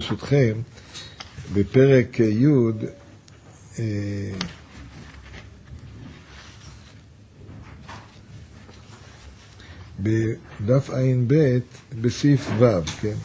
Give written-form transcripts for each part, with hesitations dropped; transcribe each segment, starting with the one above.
ברשותכם, בפרק י' בדף עין ב' בסעיף ו', כן?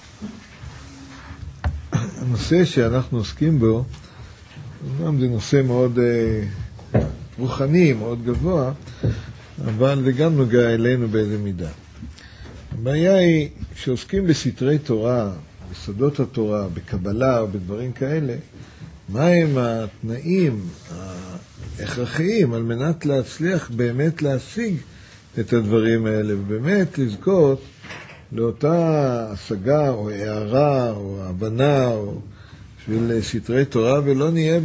הנושא שאנחנו עוסקים בו, זה נושא מאוד רוחני, מאוד גבוה, אבל זה גם נוגע אלינו באיזה מידה. הבעיה היא שעוסקים בסתרי תורה, בסודות התורה, בקבלה או בדברים כאלה, מהם התנאים ההכרחיים על מנת להצליח באמת להשיג את הדברים האלה, ובאמת לזכות לאותה השגה או הערה או הבנה או בשביל סתרי תורה, ולא נהיה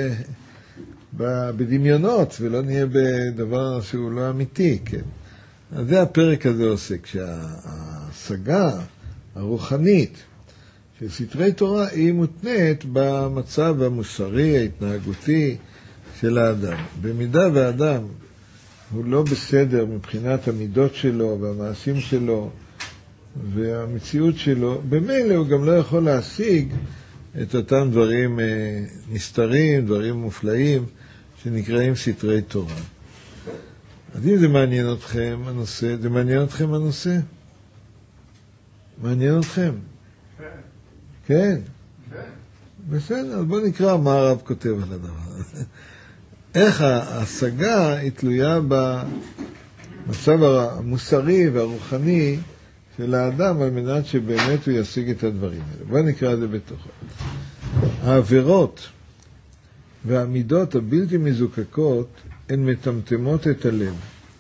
בדמיונות ולא נהיה בדבר שהוא לא אמיתי, כן? אז זה הפרק הזה עוסק, שההשגה הרוחנית של סתרי תורה היא מותנית במצב המוסרי, ההתנהגותי של האדם. במידה והאדם הוא לא בסדר מבחינת המידות שלו והמעשים שלו והמציאות שלו, במילא הוא גם לא יכול להשיג את אותם דברים נסתרים, דברים מופלאים שנקראים סתרי תורה. אז אם זה מעניין אתכם הנושא, זה מעניין אתכם הנושא? מעניין אתכם? כן. בסדר, אז בואו נקרא מה הרב כותב על הדבר הזה. איך ההשגה היא תלויה במצב המוסרי והרוחני של האדם על מנת שבאמת הוא ישיג את הדברים האלה. בואו נקרא את זה בתוכו. העבירות והמידות הבלתי מזוקקות הן מטמטמות את הלב.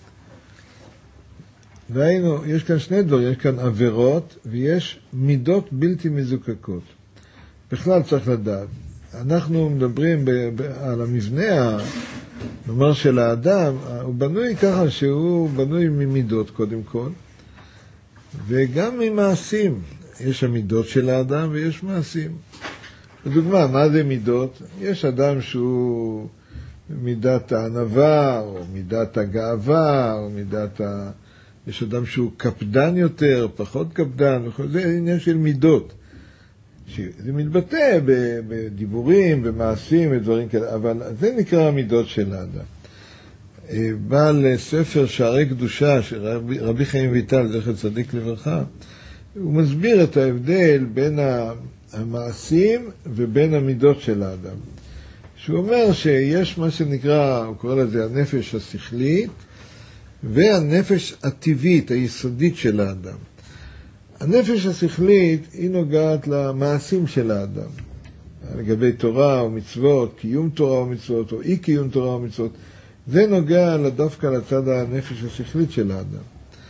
והיינו, יש כאן שני דברים, יש כאן עבירות ויש מידות בלתי מזוקקות. בכלל צריך לדעת, אנחנו מדברים על המבנה, נאמר של האדם, הוא בנוי ככה שהוא בנוי ממידות קודם כל, וגם ממעשים. יש המידות של האדם ויש מעשים. לדוגמה, מה זה מידות? יש אדם שהוא מידת הענווה, או מידת הגאווה, או יש אדם שהוא קפדן יותר, פחות קפדן, זה עניין של מידות. זה מתבטא בדיבורים, במעשים ודברים כאלה, אבל זה נקרא המידות של האדם. בעל ספר שערי קדושה, רבי חיים ויטל, זכר צדיק לברכה, הוא מסביר את ההבדל בין המעשים ובין המידות של האדם. שהוא אומר שיש מה שנקרא, הוא קורא לזה הנפש השכלית, והנפש הטבעית, היסודית של האדם. הנפש השכלית היא נוגעת למעשים של האדם. לגבי תורה או מצוות, קיום תורה או מצוות, או אי קיום תורה או מצוות. זה נוגע דווקא לצד הנפש השכלית של האדם.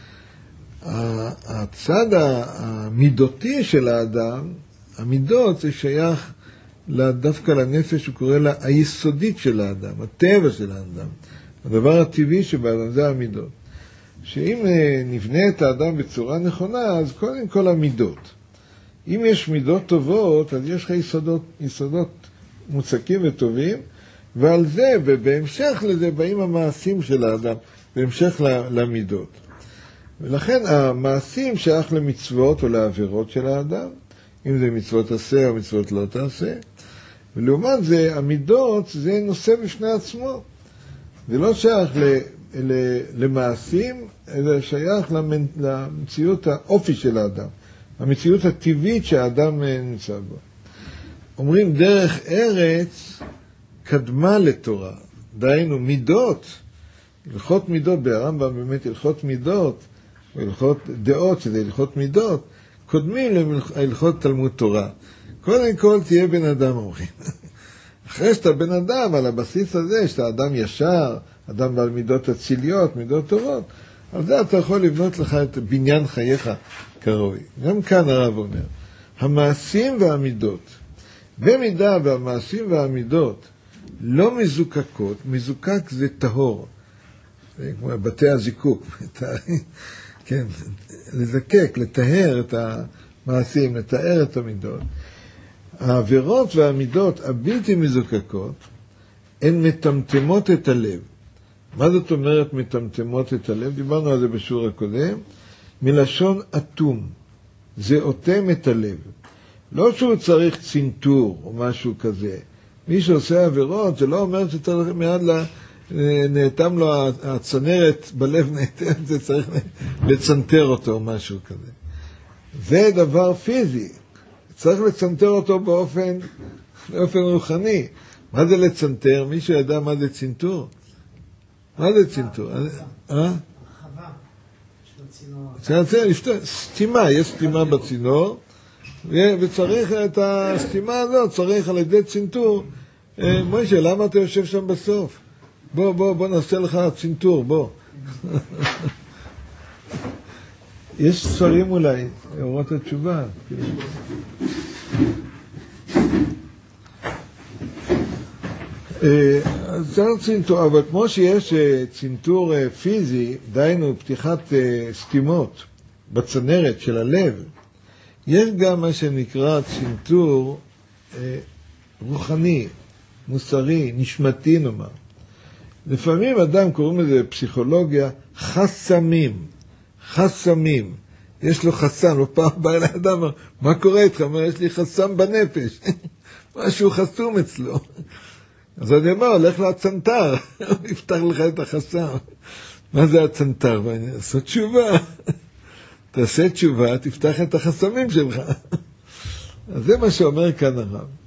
הצד המידותי של האדם, המידות זה שייך דווקא לנפש, הוא קורא לה היסודית של האדם, הטבע של האדם. הדבר הטבעי שבאדם זה המידות. שאם נבנה את האדם בצורה נכונה, אז קודם כל המידות. אם יש מידות טובות, אז יש לך יסודות מוצקים וטובים, ועל זה, ובהמשך לזה, באים המעשים של האדם, בהמשך למידות. ולכן המעשים שייך למצוות או לעבירות של האדם, אם זה מצוות עשה או מצוות לא תעשה, ולעומת זה, המידות זה נושא בפני עצמו. זה לא שייך למעשים, אלא שייך למציאות האופי של האדם, המציאות הטבעית שהאדם נמצא בו. אומרים דרך ארץ קדמה לתורה, דהיינו מידות, הלכות מידות, ברמב"ם באמת הלכות מידות, הלכות דעות שזה הלכות מידות, קודמים להלכות תלמוד תורה. קודם כל תהיה בן אדם, אומרים. אחרי שאתה בן אדם, על הבסיס הזה, שאתה אדם ישר, אדם בעל מידות אציליות, מידות טובות, על זה אתה יכול לבנות לך את בניין חייך כראוי. גם כאן הרב אומר, המעשים והמידות, במידה והמעשים והמידות לא מזוקקות, מזוקק זה טהור, זה כמו בתי הזיקוק, כן, לזקק, לטהר את המעשים, לטהר את המידות. העבירות והמידות הבלתי מזוקקות הן מטמטמות את הלב. מה זאת אומרת מטמטמות את הלב? דיברנו על זה בשיעור הקודם. מלשון אטום, זה אוטם את הלב. לא שהוא צריך צנתור או משהו כזה. מי שעושה עבירות, זה לא אומר שצריך מיד נאטם לו הצנרת בלב נאטם, זה צריך לצנתר אותו או משהו כזה. זה דבר פיזי. צריך לצנתר אותו באופן רוחני. מה זה לצנתר? מישהו ידע מה זה צנתור? מה זה צנתור? הרחבה של הצינור. סתימה, יש סתימה בצינור, וצריך את הסתימה הזאת, צריך על ידי צנתור. מוישה, למה אתה יושב שם בסוף? בוא נעשה לך צנתור, בוא. יש ספרים אולי, אורות התשובה. אז זה צנתור, אבל כמו שיש צנתור פיזי, דיינו פתיחת סתימות בצנרת של הלב, יש גם מה שנקרא צנתור רוחני, מוסרי, נשמתי נאמר. לפעמים אדם קוראים לזה פסיכולוגיה חסמים. יש לו חסם, לא פעם בא אליי אדם, מה קורה איתך? אומר, יש לי חסם בנפש. משהו חסום אצלו. אז אני אומר, הולך לצנתר, הוא יפתח לך את החסם. מה זה הצנתר? ואני אעשה תשובה. תעשה תשובה, תפתח את החסמים שלך. אז זה מה שאומר כאן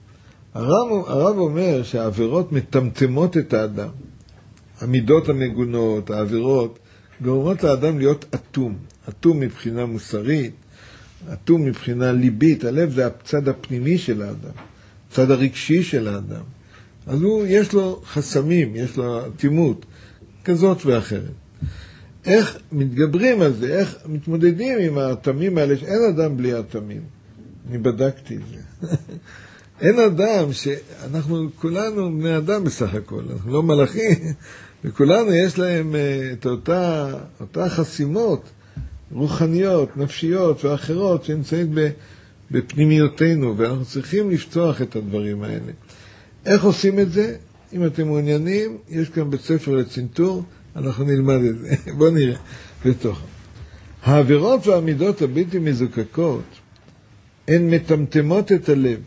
הרב אומר שהעבירות מטמטמות את האדם. המידות המגונות, העבירות, גורמות לאדם להיות אטום. אטום מבחינה מוסרית, אטום מבחינה ליבית. הלב זה הצד הפנימי של האדם, הצד הרגשי של האדם. אז יש לו חסמים, יש לו אטימות, כזאת ואחרת. איך מתגברים על זה? איך מתמודדים עם האטמים האלה? אין אדם בלי אטמים. אני בדקתי את זה. אין אדם שאנחנו כולנו בני אדם בסך הכל, אנחנו לא מלאכים, וכולנו יש להם את אותה חסימות רוחניות, נפשיות ואחרות שנמצאים בפנימיותינו, ואנחנו צריכים לפתוח את הדברים האלה. איך עושים את זה? אם אתם מעוניינים, יש כאן בית ספר לצנתור, אנחנו נלמד את זה. בואו נראה בתוך. העבירות והמידות הבלתי מזוקקות הן מטמטמות את הלב,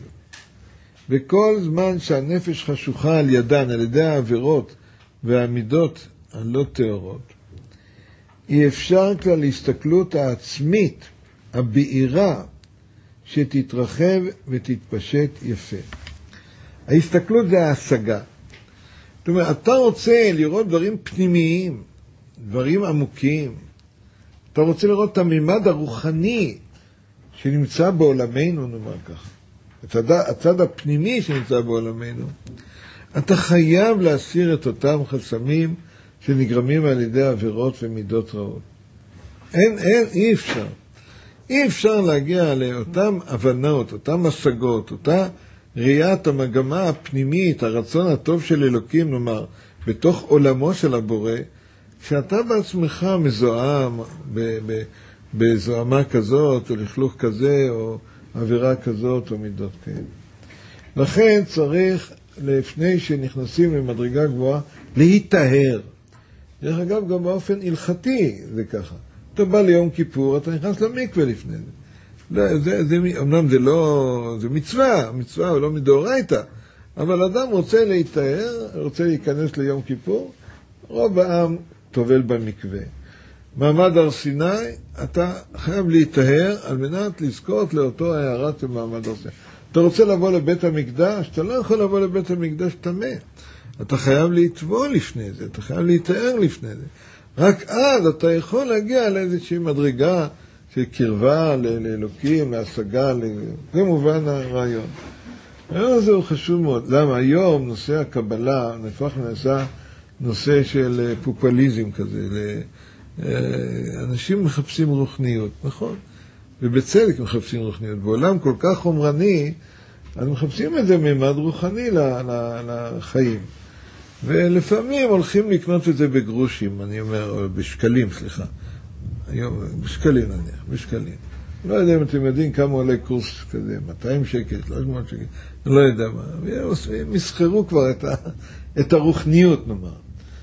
וכל זמן שהנפש חשוכה על ידן, על ידי העבירות והמידות הלא טהורות, אי אפשר כלל להסתכלות העצמית, הבעירה, שתתרחב ותתפשט יפה. ההסתכלות זה ההשגה. זאת אומרת, אתה רוצה לראות דברים פנימיים, דברים עמוקים. אתה רוצה לראות את הממד הרוחני שנמצא בעולמנו, נאמר ככה. הצד הפנימי שנמצא בעולמנו. אתה חייב להסיר את אותם חסמים שנגרמים על ידי עבירות ומידות רעות. אי אפשר. אי אפשר להגיע לאותם הבנות, אותם השגות, אותה ראיית המגמה הפנימית, הרצון הטוב של אלוקים, נאמר, בתוך עולמו של הבורא, כשאתה בעצמך מזוהם בזוהמה כזאת, או לכלוך כזה, או עבירה כזאת, או מידות כאלה. לכן צריך, לפני שנכנסים למדרגה גבוהה, להיטהר. דרך אגב, גם באופן הלכתי זה ככה. אתה בא ליום כיפור, אתה נכנס למקווה לפני זה. אמנם זה מצווה הוא לא מדאורייתא, אבל אדם רוצה להיטהר, רוצה להיכנס ליום כיפור, רוב העם טובל במקווה. מעמד הר סיני, אתה חייב להיטהר על מנת לזכות לאותו הערת במעמד הר סיני. אתה רוצה לבוא לבית המקדש, אתה לא יכול לבוא לבית המקדש טמא. אתה חייב להתבול לפני זה, אתה חייב להיטהר לפני זה. רק אז אתה יכול להגיע לאיזושהי מדרגה של קרבה לאלוקים, להשגה, זה מובן הרעיון. הרעיון הזה הוא חשוב מאוד. למה? היום נושא הקבלה נהפך לנעשה נושא של פופוליזם כזה. אנשים מחפשים רוחניות, נכון? ובצדק מחפשים רוחניות. בעולם כל כך חומרני, אז מחפשים את זה ממד רוחני לחיים. ולפעמים הולכים לקנות את זה בגרושים, אני אומר, או בשקלים, סליחה. היום, בשקלים נניח, בשקלים. לא יודע אם אתם יודעים כמה עולה קורס כזה, 200 שקל, 300 שקל, אני לא יודע מה. והם מסחרו כבר את הרוחניות, נאמר.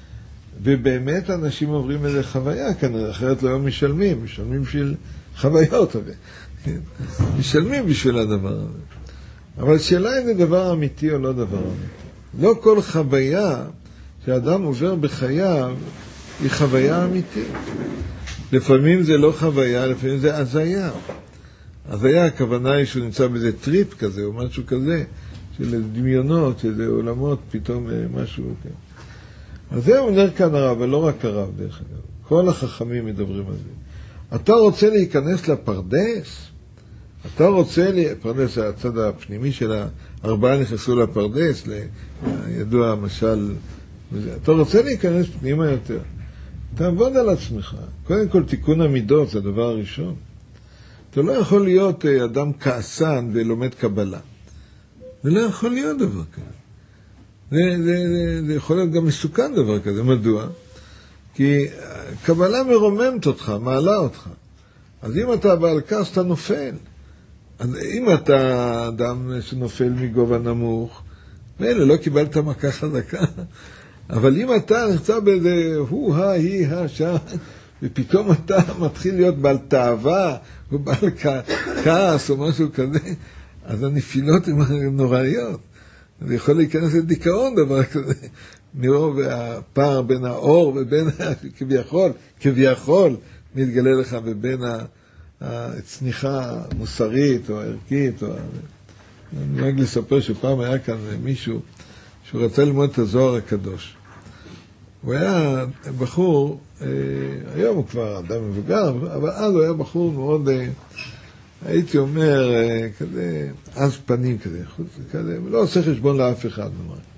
ובאמת אנשים עוברים איזו חוויה כנראה, אחרת לא משלמים של חוויות. כן? משלמים בשביל הדבר הזה. אבל שאלה אם זה דבר אמיתי או לא דבר אמיתי. לא כל חוויה שאדם עובר בחייו היא חוויה אמיתית. לפעמים זה לא חוויה, לפעמים זה הזיה. הזיה, הכוונה היא שהוא נמצא באיזה טריפ כזה או משהו כזה, של דמיונות, של עולמות, פתאום משהו כזה. אז זה אומר כאן הרב, ולא רק הרב דרך אגב. כל החכמים מדברים על זה. אתה רוצה להיכנס לפרדס? אתה רוצה, פרדס זה הצד הפנימי של הארבעה נכנסו לפרדס, ידוע המשל, אתה רוצה להיכנס פנימה יותר. תעבוד על עצמך. קודם כל תיקון המידות זה הדבר הראשון. אתה לא יכול להיות אדם כעסן ולומד קבלה. זה לא יכול להיות דבר כזה. זה יכול להיות גם מסוכן דבר כזה. מדוע? כי קבלה מרוממת אותך, מעלה אותך. אז אם אתה בעל כעס, אתה נופל. אז אם אתה אדם שנופל מגובה נמוך, מילא לא קיבלת מכה חזקה. אבל אם אתה נמצא באיזה שם, ופתאום אתה מתחיל להיות בעל תאווה, או בעל כעס, או משהו כזה, אז הנפילות הן נוראיות. זה יכול להיכנס לדיכאון דבר כזה. מרוב הפער בין האור ובין כביכול מתגלה לך ובין הצניחה המוסרית או הערכית. אני נוהג לספר שפעם היה כאן מישהו שהוא רצה ללמוד את הזוהר הקדוש. הוא היה בחור, היום הוא כבר אדם מבוגר, אבל אז הוא היה בחור מאוד, הייתי אומר, כזה, אז פנים כזה, לא עושה חשבון לאף אחד.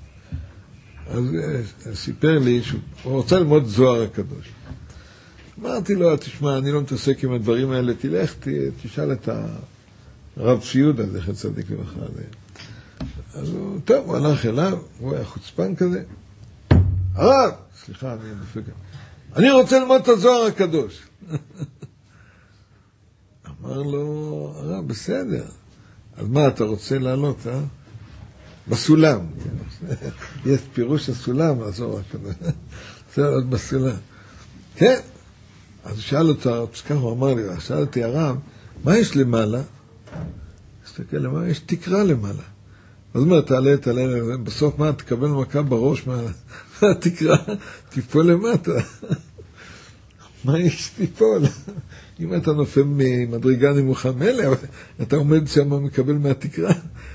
אז סיפר לי שהוא רוצה ללמוד זוהר הקדוש. אמרתי לו, תשמע, אני לא מתעסק עם הדברים האלה, תלך, תשאל את הרב ציודה, זכר צדיק לברכה. אז הוא, טוב, הוא הלך אליו, הוא היה חוצפן כזה. הרב, סליחה, אני דופק. אני רוצה ללמוד את הזוהר הקדוש. אמר לו, הרב, בסדר. אז מה, אתה רוצה לעלות, בסולם. יש פירוש הסולם, הזוהר הקדוש. רוצה לעלות בסולם. כן. אז שאל אותו, ככה הוא אמר לי, שאל אותי הרב, מה יש למעלה? תסתכל למעלה, יש תקרה למעלה. אז מה, תעלה, בסוף מה, תקבל מכה בראש מהתקרה, תיפול למטה. מה יש תיפול? אם אתה נופל ממדרגה נמוכה מלא, אתה עומד שם מקבל מהתקרה,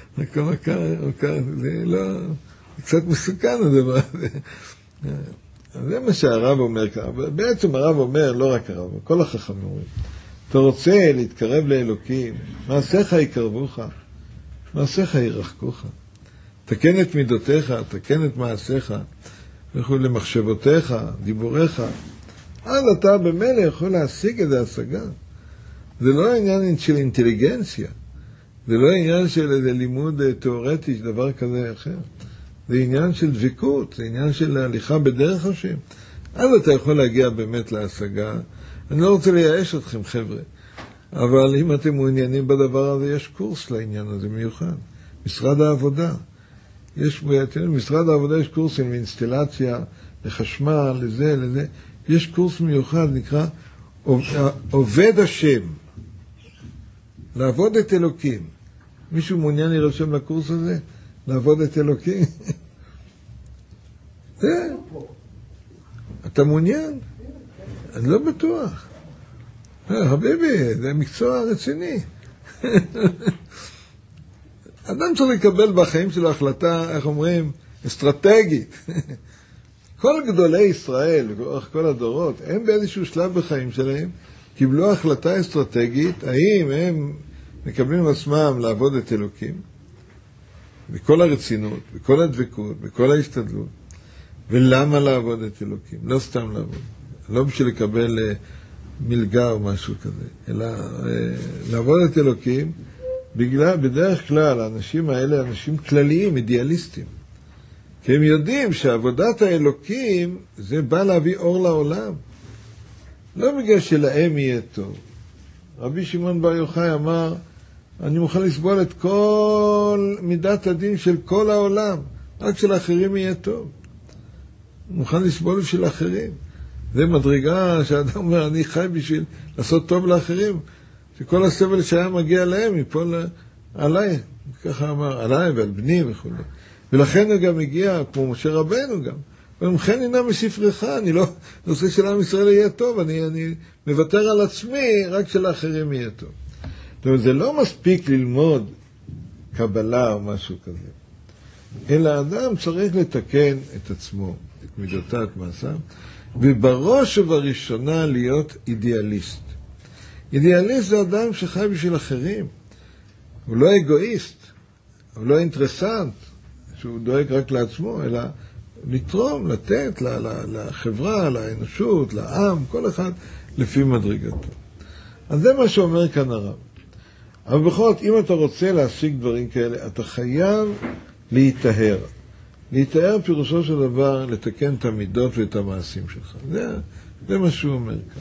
זה לא, זה קצת מסוכן הדבר הזה. זה מה שהרב אומר כאן. בעצם הרב אומר, לא רק הרב, כל החכמים אומרים, אתה רוצה להתקרב לאלוקים, מעשיך יקרבוך, מעשיך ירחקוך. תקן את מידותיך, תקן את מעשיך, וכו' למחשבותיך, דיבוריך. אז אתה במילא יכול להשיג את ההשגה. זה לא עניין של אינטליגנציה, זה לא עניין של איזה לימוד תיאורטי, דבר כזה אחר. זה עניין של דבקות, זה עניין של הליכה בדרך השם. אז אתה יכול להגיע באמת להשגה. אני לא רוצה לייאש אתכם, חבר'ה, אבל אם אתם מעוניינים בדבר הזה, יש קורס לעניין הזה מיוחד. משרד העבודה. משרד העבודה יש קורסים לאינסטלציה, לחשמל, לזה. יש קורס מיוחד, נקרא עובד השם. לעבוד את אלוקים. מישהו מעוניין להירשם לקורס הזה? לעבוד את אלוקים? זה. אתה מעוניין? אני לא בטוח. חביבי, זה מקצוע רציני. אדם צריך לקבל בחיים שלו החלטה, איך אומרים, אסטרטגית. כל גדולי ישראל, כל הדורות, הם באיזשהו שלב בחיים שלהם, קיבלו החלטה אסטרטגית, האם הם מקבלים עצמם לעבוד את אלוקים, בכל הרצינות, בכל הדבקות, בכל ההשתדלות, ולמה לעבוד את אלוקים? לא סתם לעבוד, לא בשביל לקבל מלגה או משהו כזה, אלא לעבוד את אלוקים, בדרך כלל האנשים האלה אנשים כלליים, אידיאליסטים, כי הם יודעים שעבודת האלוקים זה בא להביא אור לעולם, לא בגלל שלהם יהיה טוב. רבי שמעון בר יוחאי אמר, אני מוכן לסבול את כל מידת הדין של כל העולם, רק שלאחרים יהיה טוב. מוכן לסבול של אחרים. זה מדרגה שאדם אומר, אני חי בשביל לעשות טוב לאחרים. שכל הסבל שהיה מגיע להם ייפול עליי, ככה אמר, עליי ועל בני וכו'. ולכן הוא גם הגיע, כמו משה רבנו גם, ומכן הנה מספרך, אני לא, נושא של עם ישראל יהיה טוב, אני מוותר על עצמי, רק שלאחרים יהיה טוב. זאת אומרת, זה לא מספיק ללמוד קבלה או משהו כזה, אלא אדם צריך לתקן את עצמו, את מידותיו, את מעשיו, ובראש ובראשונה להיות אידיאליסט. אידיאליסט זה אדם שחי בשביל אחרים, הוא לא אגואיסט, הוא לא אינטרסנט, שהוא דואג רק לעצמו, אלא לתרום, לתת לחברה, לאנושות, לעם, כל אחד לפי מדרגתו. אז זה מה שאומר כאן הרב. אבל בכל זאת, אם אתה רוצה להשיג דברים כאלה, אתה חייב להיטהר. להיטהר פירושו של דבר, לתקן את המידות ואת המעשים שלך. זה מה שהוא אומר כאן.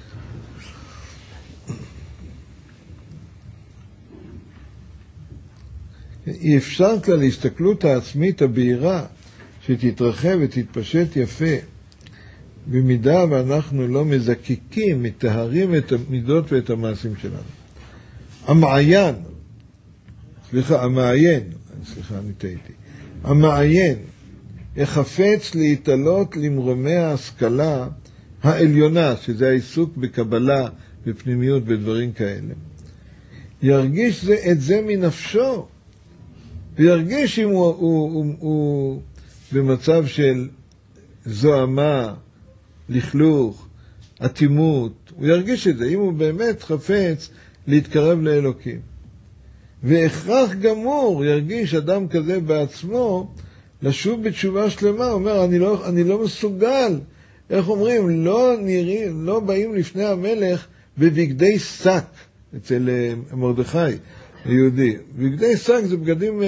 אי אפשר כלל להסתכלות העצמית הבהירה, שתתרחב ותתפשט יפה, במידה ואנחנו לא מזקקים, מטהרים את המידות ואת המעשים שלנו. המעיין, אני טעיתי. המעיין יחפץ להתעלות למרומי ההשכלה העליונה, שזה העיסוק בקבלה, בפנימיות, בדברים כאלה. ירגיש את זה מנפשו, וירגיש אם הוא במצב של זוהמה, לכלוך, אטימות, הוא ירגיש את זה, אם הוא באמת חפץ להתקרב לאלוקים. והכרח גמור ירגיש אדם כזה בעצמו לשוב בתשובה שלמה, הוא אומר, אני לא מסוגל, איך אומרים, לא באים לפני המלך בבגדי שק, אצל מרדכי היהודי. בגדי שק זה בגדים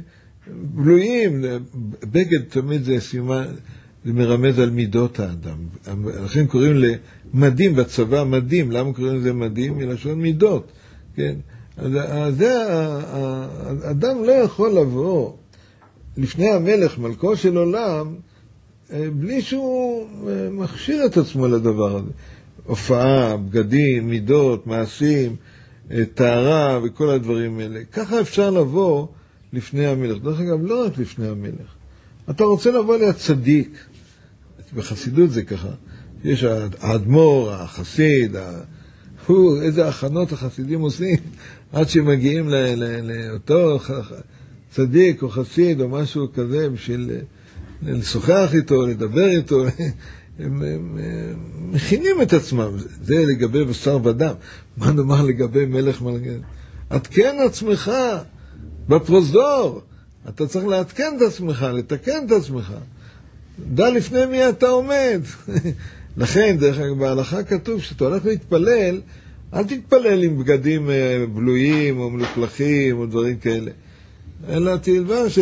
בלויים, בגד תמיד זה סימן, זה מרמז על מידות האדם. לכן קוראים למדים בצבא מדים, למה קוראים לזה מדים? מלשון מידות, כן? אז האדם לא יכול לבוא לפני המלך, מלכו של עולם, בלי שהוא מכשיר את עצמו לדבר הזה. הופעה, בגדים, מידות, מעשים, טהרה וכל הדברים האלה. ככה אפשר לבוא לפני המלך. דרך אגב, לא רק לפני המלך. אתה רוצה לבוא לצדיק. בחסידות זה ככה. יש האדמו"ר, החסיד, איזה הכנות החסידים עושים עד שמגיעים לאותו צדיק או חסיד או משהו כזה בשביל לשוחח איתו, לדבר איתו. הם מכינים את עצמם. זה לגבי בשר ודם. מה נאמר לגבי מלך מלכות? עדכן עצמך בפרוזדור. אתה צריך לעדכן את עצמך, לתקן את עצמך. דע לפני מי אתה עומד. לכן, דרך אגב, בהלכה כתוב שאתה הולך להתפלל, אל תתפלל עם בגדים בלויים או מלוכלכים או דברים כאלה. אלא תלבש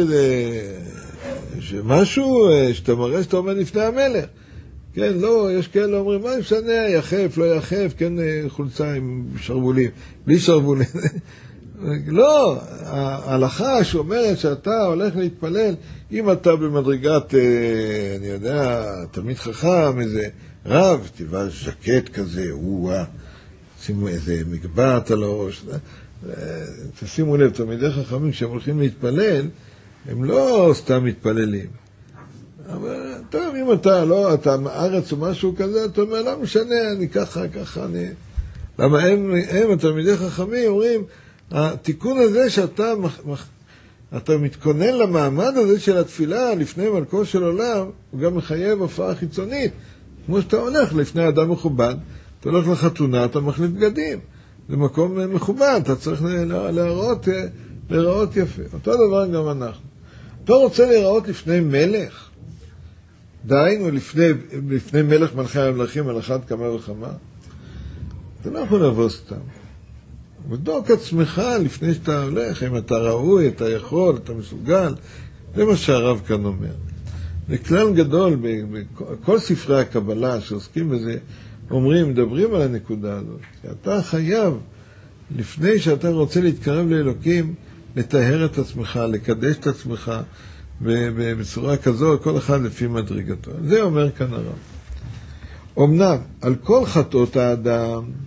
שמשהו שאתה מראה שאתה עומד לפני המלך. כן, לא, יש כאלה אומרים, מה משנה, יחף, לא יחף, כן, חולצה עם שרבולים, בלי שרבולים. לא, ההלכה שאומרת שאתה הולך להתפלל, אם אתה במדרגת, אני יודע, תלמיד חכם, איזה רב, תלבש ז'קט כזה, שימו איזה מגבעת על הראש. תשימו לב, תלמידי חכמים, כשהם הולכים להתפלל, הם לא סתם מתפללים. אבל טוב, אם אתה מארץ או משהו כזה, אתה אומר, לא משנה, אני ככה, אני... למה הם התלמידי חכמים, אומרים, התיקון הזה שאתה מתכונן למעמד הזה של התפילה לפני מלכו של עולם, הוא גם מחייב הופעה חיצונית. כמו שאתה הולך לפני אדם מכובד, אתה הולך לחתונה, אתה מחליט בגדים. זה מקום מכובד, אתה צריך להיראות יפה. אותו דבר גם אנחנו. אתה רוצה להיראות לפני מלך? דהיינו לפני מלך מלכי המלכים על אחד כמה וכמה? אתה לא יכול לבוא סתם. בדוק עצמך לפני שאתה הולך, אם אתה ראוי, אתה יכול, אתה מסוגל. זה מה שהרב כאן אומר. זה כלל גדול, בכל ספרי הקבלה שעוסקים בזה, מדברים על הנקודה הזאת. אתה חייב, לפני שאתה רוצה להתקרב לאלוקים, לטהר את עצמך, לקדש את עצמך, בצורה כזו, כל אחד לפי מדרגתו. זה אומר כאן הרב. אמנם, על כל חטאות האדם,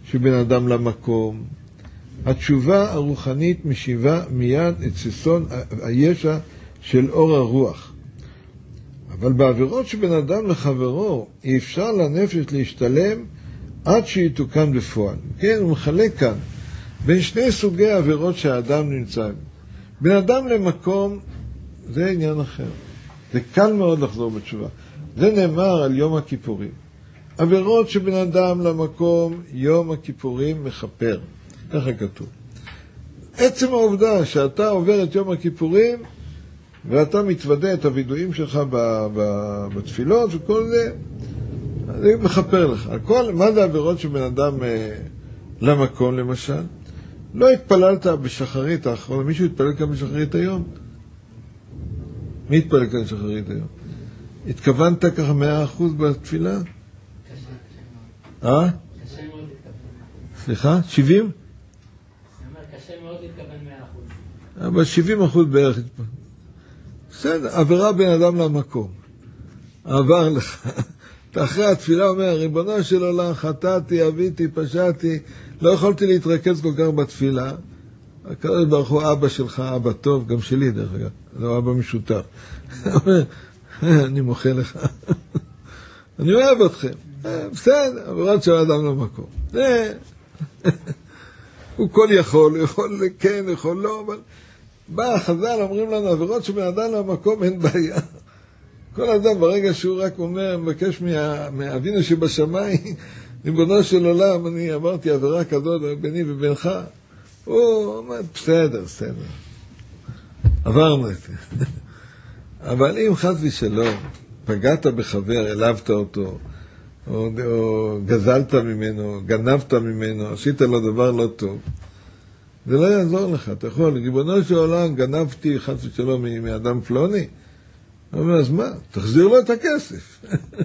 שבין אדם למקום. התשובה הרוחנית משיבה מיד את ששון הישע של אור הרוח. אבל בעבירות שבין אדם לחברו אי אפשר לנפש להשתלם עד שיתוקן בפועל. כן, הוא מחלק כאן בין שני סוגי העבירות שהאדם נמצא. בין אדם למקום זה עניין אחר. זה קל מאוד לחזור בתשובה. זה נאמר על יום הכיפורים. עבירות שבין אדם למקום יום הכיפורים מכפר. ככה כתוב. עצם העובדה שאתה עובר את יום הכיפורים ואתה מתוודא את הוידועים שלך בתפילות וכל זה, זה מכפר לך. מה זה עבירות שבין אדם למקום למשל? לא התפללת בשחרית האחרונה. מישהו התפלל כאן בשחרית היום? מי התפלל כאן בשחרית היום? התכוונת ככה 100% בתפילה? קשה מאוד להתכוון. סליחה? 70? אני אומר, קשה מאוד להתכוון 100%. אבל 70% בערך. בסדר, עבירה בין אדם למקום. עבר לך. אתה אחרי התפילה אומר, ריבונו של עולם, חטאתי, אביתי, פשעתי, לא יכולתי להתרכז כל כך בתפילה. הקדוש ברוך הוא אבא שלך, אבא טוב, גם שלי דרך אגב, לא אבא משותף. אני מוחה לך. אני אוהב אתכם. בסדר, עבירות של אדם למקום. הוא כל יכול, הוא יכול כן, הוא יכול לא, אבל בא החז"ל, אומרים לנו, עבירות שבין אדם למקום אין בעיה. כל אדם ברגע שהוא רק אומר, מבקש מאבינו שבשמיים, ריבונו של עולם, אני עברתי עבירה כזאת ביני ובינך, הוא אומר, בסדר. עברנו את זה. אבל אם חס ושלום, פגעת בחבר, העלבת אותו, או גזלת ממנו, גנבת ממנו, עשית לו דבר לא טוב, זה לא יעזור לך. אתה יכול, ריבונו של עולם, גנבתי חס ושלום מאדם פלוני, הוא אומר, אז מה? תחזיר לו את הכסף.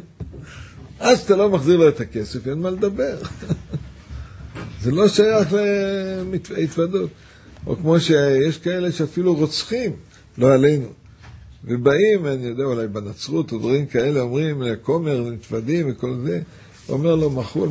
אז אתה לא מחזיר לו את הכסף, אין מה לדבר. זה לא שייך להתוודות. או כמו שיש כאלה שאפילו רוצחים, לא עלינו. ובאים, אני יודע, אולי בנצרות או דברים כאלה, אומרים, כומר, נתוודים וכל זה, אומר לו, מחול.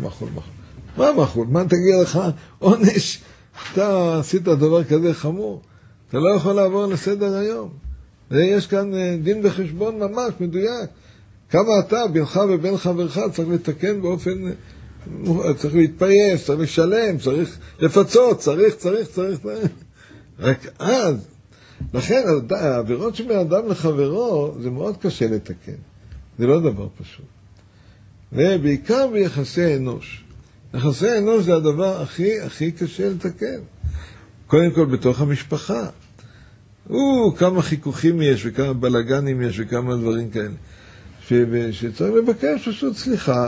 מה מחול? מה תגיע לך עונש? אתה עשית דבר כזה חמור. אתה לא יכול לעבור לסדר היום. ויש כאן דין וחשבון ממש מדויק. כמה אתה, בינך ובין חברך, צריך לתקן באופן, צריך להתפייס, צריך לשלם, צריך לפצות, צריך. רק אז, לכן העבירות שבין אדם לחברו, זה מאוד קשה לתקן. זה לא דבר פשוט. ובעיקר ביחסי אנוש. יחסי אנוש זה הדבר הכי קשה לתקן. קודם כל בתוך המשפחה. כמה חיכוכים יש וכמה בלגנים יש וכמה דברים כאלה. שצריך לבקש פשוט סליחה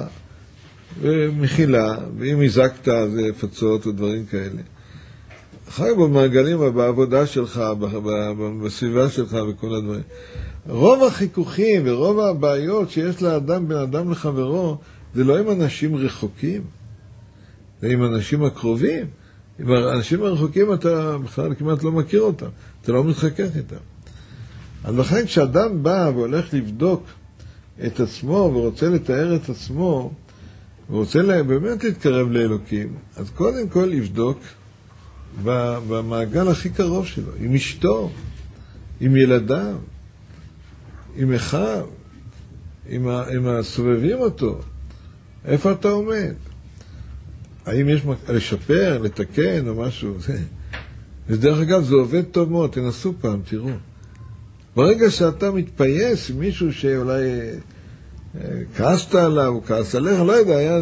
ומחילה, ואם הזקת זה פצות ודברים כאלה. אחר במעגלים, בעבודה שלך, בסביבה שלך וכל הדברים. רוב החיכוכים ורוב הבעיות שיש לאדם, בין אדם לחברו, זה לא עם אנשים רחוקים, זה עם אנשים הקרובים. עם האנשים הרחוקים אתה בכלל כמעט לא מכיר אותם, אתה לא מתחכך איתם. אז לכן כשאדם בא והולך לבדוק את עצמו ורוצה לתאר את עצמו, ורוצה באמת להתקרב לאלוקים, אז קודם כל יבדוק במעגל הכי קרוב שלו, עם אשתו, עם ילדיו, עם אחיו, עם הסובבים אותו. איפה אתה עומד? האם יש לשפר, לתקן או משהו? ודרך אגב, זה עובד טוב מאוד, תנסו פעם, תראו. ברגע שאתה מתפייס עם מישהו שאולי כעסת עליו, הוא כעס עליך, לא יודע,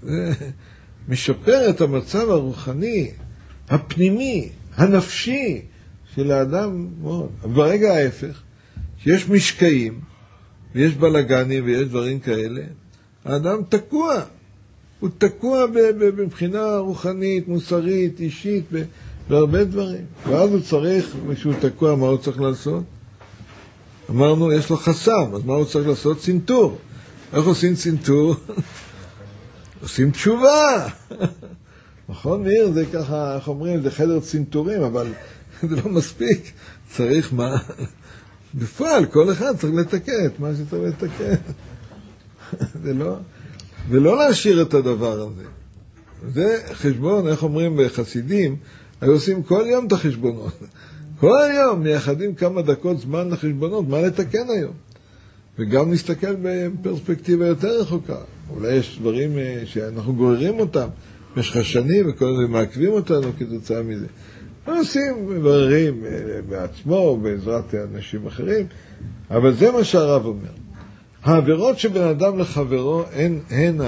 משפר את המצב הרוחני, הפנימי, הנפשי של האדם מאוד. ברגע ההפך, שיש משקעים, ויש בלגנים ויש דברים כאלה, האדם תקוע. הוא תקוע מבחינה רוחנית, מוסרית, אישית, בהרבה דברים. ואז הוא צריך, כשהוא תקוע, מה הוא צריך לעשות? אמרנו, יש לו חסם, אז מה הוא צריך לעשות? צנתור. איך עושים צנתור? עושים תשובה. נכון, מאיר? זה ככה, איך אומרים, זה חדר צנתורים, אבל זה לא מספיק. צריך מה? בפועל, כל אחד צריך לתקן את מה שצריך לתקן. זה לא... ולא להשאיר את הדבר הזה. זה חשבון, איך אומרים בחסידים, היו עושים כל יום את החשבונות. כל יום מייחדים כמה דקות זמן לחשבונות, מה לתקן היום? וגם נסתכל בפרספקטיבה יותר רחוקה. אולי יש דברים שאנחנו גוררים אותם במשך שנים וכל זה מעכבים אותנו כתוצאה מזה. עושים, מבררים בעצמו, בעזרת אנשים אחרים, אבל זה מה שהרב אומר. העבירות שבין אדם לחברו הן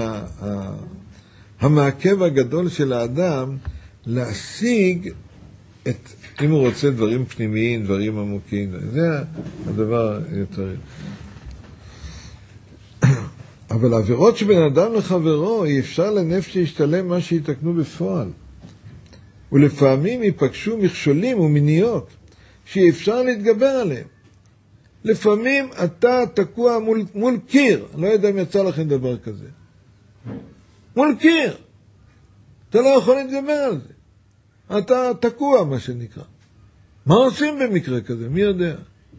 המעכב הגדול של האדם להשיג את, אם הוא רוצה דברים פנימיים, דברים עמוקים, זה הדבר יותר. אבל העבירות שבין אדם לחברו, אי אפשר לנפש להשתלם מה שיתקנו בפועל. ולפעמים ייפגשו מכשולים ומיניות שאי אפשר להתגבר עליהם. לפעמים אתה תקוע מול קיר, לא יודע אם יצא לכם דבר כזה. מול קיר. אתה לא יכול להתגבר על זה. אתה תקוע, מה שנקרא. מה עושים במקרה כזה? מי יודע?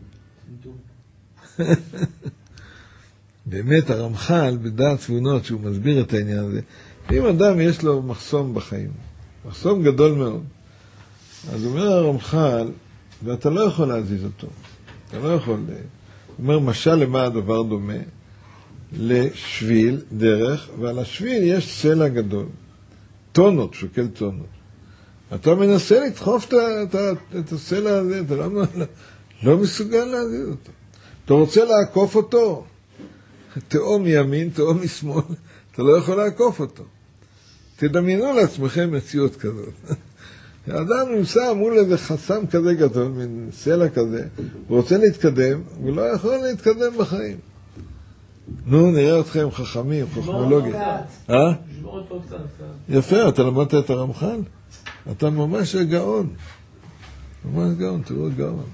באמת הרמח"ל בדעת תבונות שהוא מסביר את העניין הזה, אם אדם יש לו מחסום בחיים, מחסום גדול מאוד, אז אומר הרמח"ל, ואתה לא יכול להזיז אותו, אתה לא יכול, הוא אומר משל למה הדבר דומה? לשביל, דרך, ועל השביל יש סלע גדול, טונות, שוקל טונות. אתה מנסה לדחוף את הסלע הזה, אתה לא מסוגל להזיז אותו. אתה רוצה לעקוף אותו, תאום מימין, תאום משמאל, אתה לא יכול לעקוף אותו. תדמיינו לעצמכם מציאות כזאת. האדם נמצא מול איזה חסם כזה גדול, מין סלע כזה, הוא רוצה להתקדם, הוא לא יכול להתקדם בחיים. נו, נראה אתכם חכמים, חכמולוגים. נשמור אותו קצת. יפה, אתה למדת את הרמח"ל? אתה ממש גאון. ממש גאון, תראו גאון.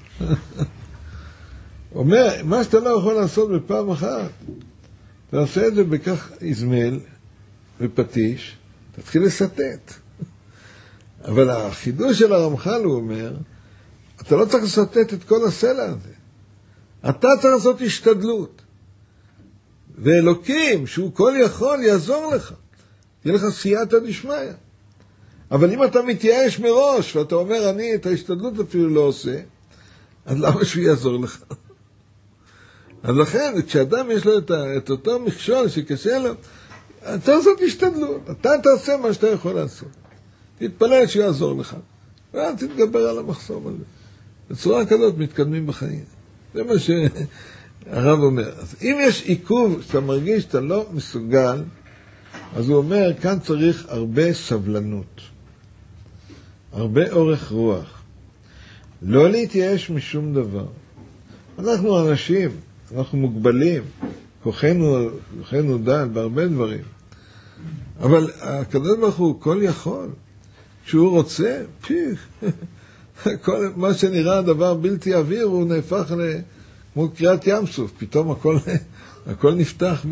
אומר, מה שאתה לא יכול לעשות בפעם אחת, תעשה את זה בכך איזמל ופטיש, תתחיל לסטט. אבל החידוש של הרמח"ל הוא אומר, אתה לא צריך לסטט את כל הסלע הזה. אתה צריך לעשות השתדלות. ואלוקים, שהוא כל יכול, יעזור לך. יהיה לך סייעתא דשמיא. אבל אם אתה מתייאש מראש, ואתה אומר, אני את ההשתדלות אפילו לא עושה, אז למה שהוא יעזור לך? אז לכן, כשאדם יש לו את אותו מכשול שקשה לו, אתה לעשות השתדלות. אתה תעשה מה שאתה יכול לעשות. תתפלל שהוא יעזור לך. ואז תתגבר על המחסום הזה. בצורה כזאת מתקדמים בחיים. זה מה שהרב אומר. אז אם יש עיכוב שאתה מרגיש שאתה לא מסוגל, אז הוא אומר, כאן צריך הרבה סבלנות. הרבה אורך רוח. לא להתייאש משום דבר. אנחנו אנשים, אנחנו מוגבלים. כוחנו דל בהרבה דברים. אבל הקדוש ברוך הוא כל יכול. כשהוא רוצה, כל מה שנראה הדבר בלתי עביר, הוא נהפך כמו קריאת ים סוף. פתאום הכל נפתח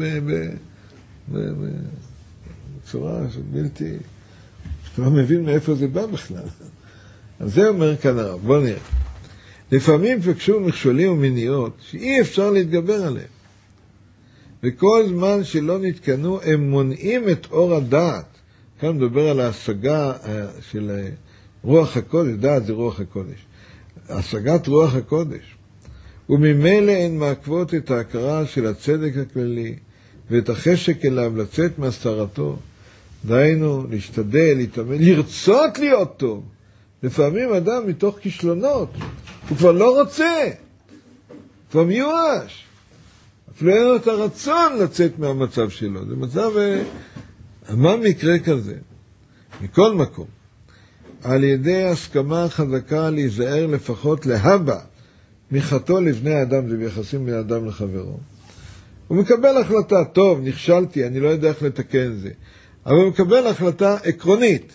בצורה בלתי... אתה לא מבין מאיפה זה בא בכלל. אז זה אומר כאן הרב. בוא נראה. לפעמים פגשו מכשולים ומיניות שאי אפשר להתגבר עליהם. וכל זמן שלא נתקנו, הם מונעים את אור הדעת. כאן מדבר על ההשגה של רוח הקודש, דעת זה רוח הקודש. השגת רוח הקודש. וממילא הן מעכבות את ההכרה של הצדק הכללי, ואת החשק אליו לצאת מהסתרתו. דהיינו, להשתדל, להתאמן, לרצות להיות טוב. לפעמים אדם מתוך כישלונות, הוא כבר לא רוצה, כבר מיואש. אפילו אין לו את הרצון לצאת מהמצב שלו. זה מצב, מה מקרה כזה? מכל מקום, על ידי הסכמה חזקה להיזהר לפחות להבא, מחתו לבני האדם, זה ביחסים בין האדם לחברו. הוא מקבל החלטה, טוב, נכשלתי, אני לא יודע איך לתקן זה. אבל הוא מקבל החלטה עקרונית.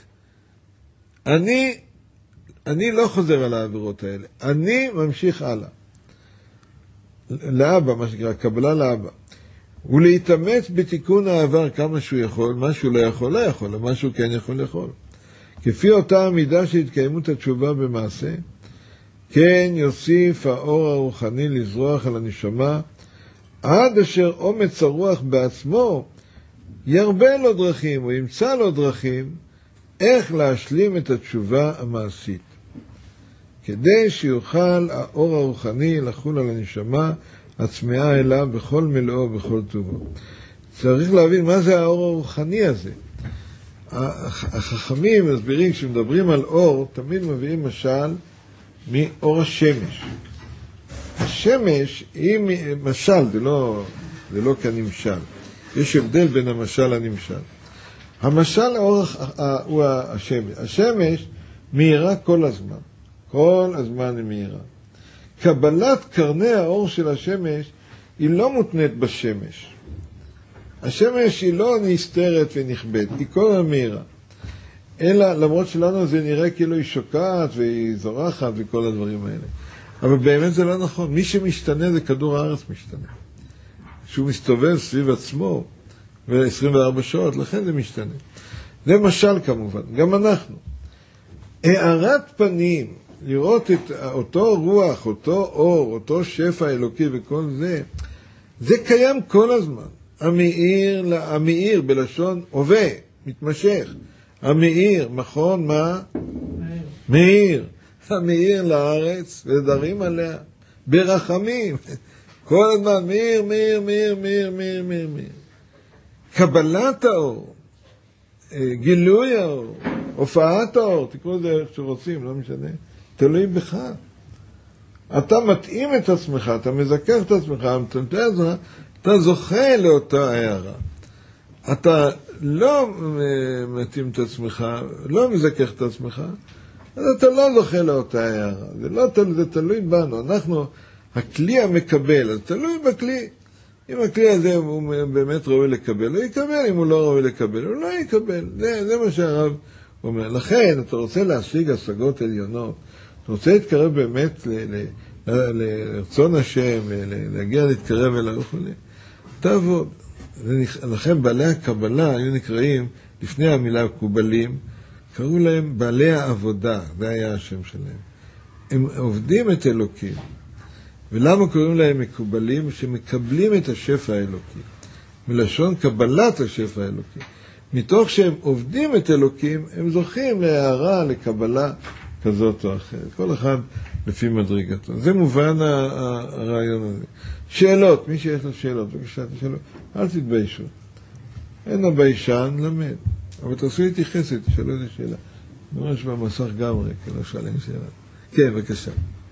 אני לא חוזר על העבירות האלה. אני ממשיך הלאה. לאבא, מה שנקרא, קבלה לאבא. ולהתאמץ בתיקון העבר כמה שהוא יכול, מה שהוא לא יכול, לא יכול, מה שהוא כן יכול. כפי אותה המידה שהתקיימות התשובה במעשה, כן יוסיף האור הרוחני לזרוח על הנשמה, עד אשר אומץ הרוח בעצמו ירבה לו דרכים, הוא ימצא לו דרכים איך להשלים את התשובה המעשית, כדי שיוכל האור הרוחני לחול על הנשמה הצמאה אליו בכל מלואו ובכל טובו. צריך להבין מה זה האור הרוחני הזה. החכמים מסבירים, כשמדברים על אור, תמיד מביאים משל מאור השמש. השמש היא משל, זה לא כנמשל. יש הבדל בין המשל לנמשל. המשל הוא השמש. השמש מהירה כל הזמן. כל הזמן היא מהירה. קבלת קרני האור של השמש היא לא מותנית בשמש. השמש היא לא נסתרת ונכבדת, היא כל הזמן מהירה. אלא, למרות שלנו זה נראה כאילו היא שוקעת והיא זורחת וכל הדברים האלה. אבל באמת זה לא נכון. מי שמשתנה זה כדור הארץ משתנה. שהוא מסתובב סביב עצמו ו-24 שעות, לכן זה משתנה. זה משל כמובן, גם אנחנו. הארת פנים, לראות את אותו רוח, אותו אור, אותו שפע אלוקי וכל זה, זה קיים כל הזמן. המאיר בלשון הווה, מתמשך. המאיר, מכון מה? מאיר. המאיר לארץ ודרים עליה, ברחמים. כל הזמן מאיר. קבלת האור, גילוי האור, הופעת האור, תקראו לזה איך שרוצים, לא משנה, תלוי בך. אתה מתאים את עצמך, אתה מזכך את עצמך, אתה זוכה לאותה הערה. אתה לא מתאים את עצמך, לא מזכך את עצמך, אז אתה לא זוכה לאותה הערה. זה תלוי בנו. אנחנו, הכלי המקבל, אז תלוי בכלי. אם הכלי הזה הוא באמת ראוי לקבל, הוא יקבל. אם הוא לא ראוי לקבל, הוא לא יקבל. זה מה שהרב אומר. לכן, אתה רוצה להשיג השגות עליונות, אתה רוצה להתקרב באמת לרצון השם, להגיע להתקרב אליו וכו', תעבוד. לכן בעלי הקבלה היו נקראים, לפני המילה מקובלים, קראו להם בעלי העבודה, זה היה השם שלהם. הם עובדים את אלוקים. ולמה קוראים להם מקובלים? שמקבלים את השפע האלוקי. מלשון קבלת השפע האלוקי. מתוך שהם עובדים את אלוקים, הם זוכים להערה, לקבלה כזאת או אחרת. כל אחד לפי מדרגתו. זה מובן הרעיון הזה. שאלות, מי שיש לו שאלות, בבקשה, תשאלו. אל תתביישו. אין הביישן, למד. אבל תעשו איתי חסד, תשאלו איזה שאלה. ממש במסך גם ריק, לא שאלה שאלה. כן, בבקשה.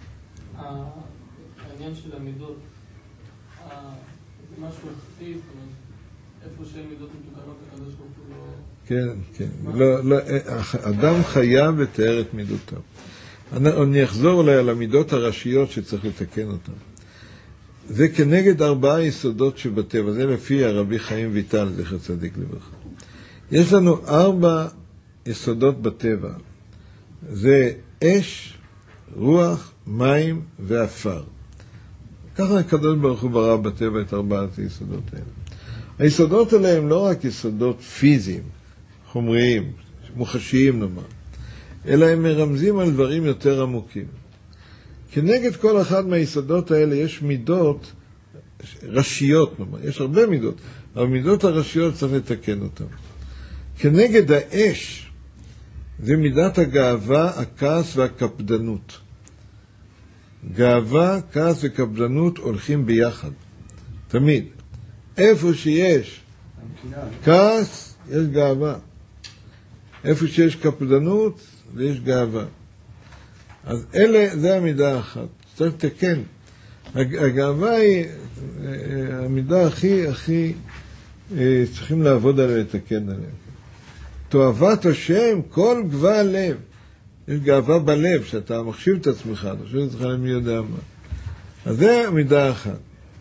העניין של המידות, זה משהו חסיד, איפה שהן מידות מתוקנות הקדוש ברוך הוא לא... כן. אדם חייב לתאר את מידותיו. אני אחזור למידות הראשיות שצריך לתקן אותן. זה כנגד 4 יסודות שבטבע, זה לפי הרבי חיים ויטל, זכר צדיק לברכה. יש לנו 4 יסודות בטבע. זה אש, רוח, מים ואפר. ככה הקדוש ברוך הוא ברא בטבע את 4 היסודות האלה. היסודות האלה הם לא רק יסודות פיזיים, חומריים, מוחשיים נאמר, אלא הם מרמזים על דברים יותר עמוקים. כנגד כל אחד מהיסודות האלה יש מידות ראשיות, נאמר. יש הרבה מידות, אבל מידות הראשיות צריך לתקן אותן. כנגד האש, זה מידת הגאווה, הכעס והקפדנות. גאווה, כעס וקפדנות הולכים ביחד. תמיד. איפה שיש כעס, יש גאווה. איפה שיש קפדנות, יש גאווה. אז זה המידה האחת. צריך לתקן. הגאווה היא המידה הכי צריכים לעבוד עליה, לתקן עליה. תאוות השם, כל גבה לב. יש גאווה בלב, שאתה מחשיב את עצמך, אתה חושב את עצמך למי יודע מה. אז זה המידה האחת.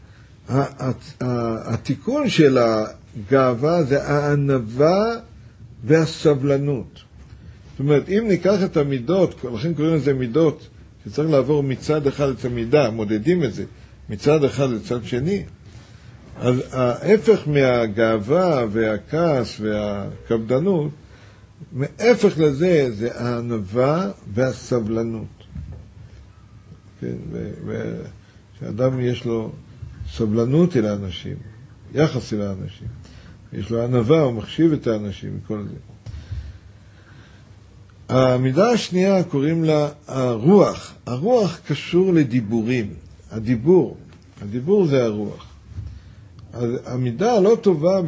התיקון של הגאווה זה הענווה והסבלנות. זאת אומרת, אם ניקח את המידות, לכן קוראים לזה מידות, שצריך לעבור מצד אחד את המידה, מודדים את זה, מצד אחד לצד שני, אז ההפך מהגאווה והכעס והקפדנות, מהפך לזה זה הענווה והסבלנות. כן, שאדם יש לו סבלנות אל האנשים, יחס אל האנשים. יש לו ענווה, הוא מחשיב את האנשים וכל זה. המידה השנייה קוראים לה הרוח. הרוח קשור לדיבורים. הדיבור זה הרוח. אז המידה הלא טובה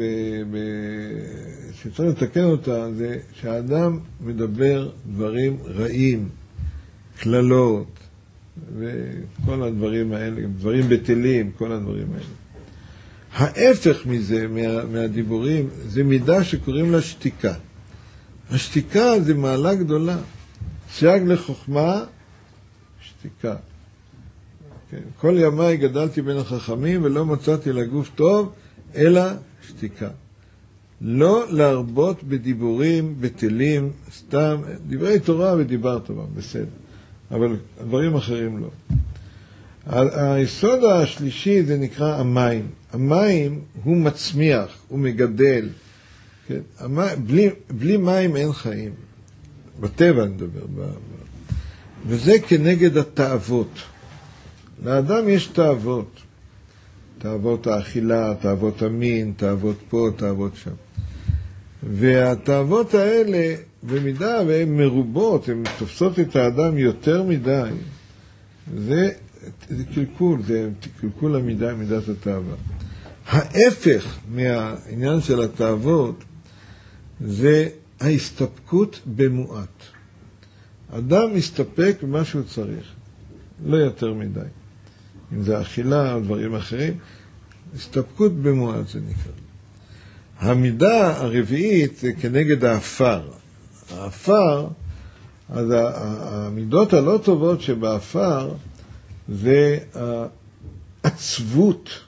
שצריך לתקן אותה זה שהאדם מדבר דברים רעים, כללות וכל הדברים האלה, דברים בטלים, כל הדברים האלה. ההפך מזה, מהדיבורים, זה מידה שקוראים לה שתיקה. השתיקה זה מעלה גדולה. סייג לחוכמה, שתיקה. כן. כל ימיי גדלתי בין החכמים ולא מצאתי לגוף טוב, אלא שתיקה. לא להרבות בדיבורים, בטלים, סתם, דברי תורה ודיבר טובה, בסדר. אבל דברים אחרים לא. היסוד השלישי זה נקרא המים. המים הוא מצמיח, הוא מגדל. כן? בלי מים אין חיים. בטבע נדבר. וזה כנגד התאוות. לאדם יש תאוות. תאוות האכילה, תאוות המין, תאוות פה, תאוות שם. והתאוות האלה, במידה והן מרובות, הן תופסות את האדם יותר מדי, זה קלקול, זה קלקול המידה, מידת התאווה. ההפך מהעניין של התאוות, זה ההסתפקות במועט. אדם מסתפק במה שהוא צריך, לא יותר מדי. אם זה אכילה או דברים אחרים, הסתפקות במועט זה נקרא. המידה הרביעית זה כנגד האפר. האפר, אז המידות הלא טובות שבאפר זה העצבות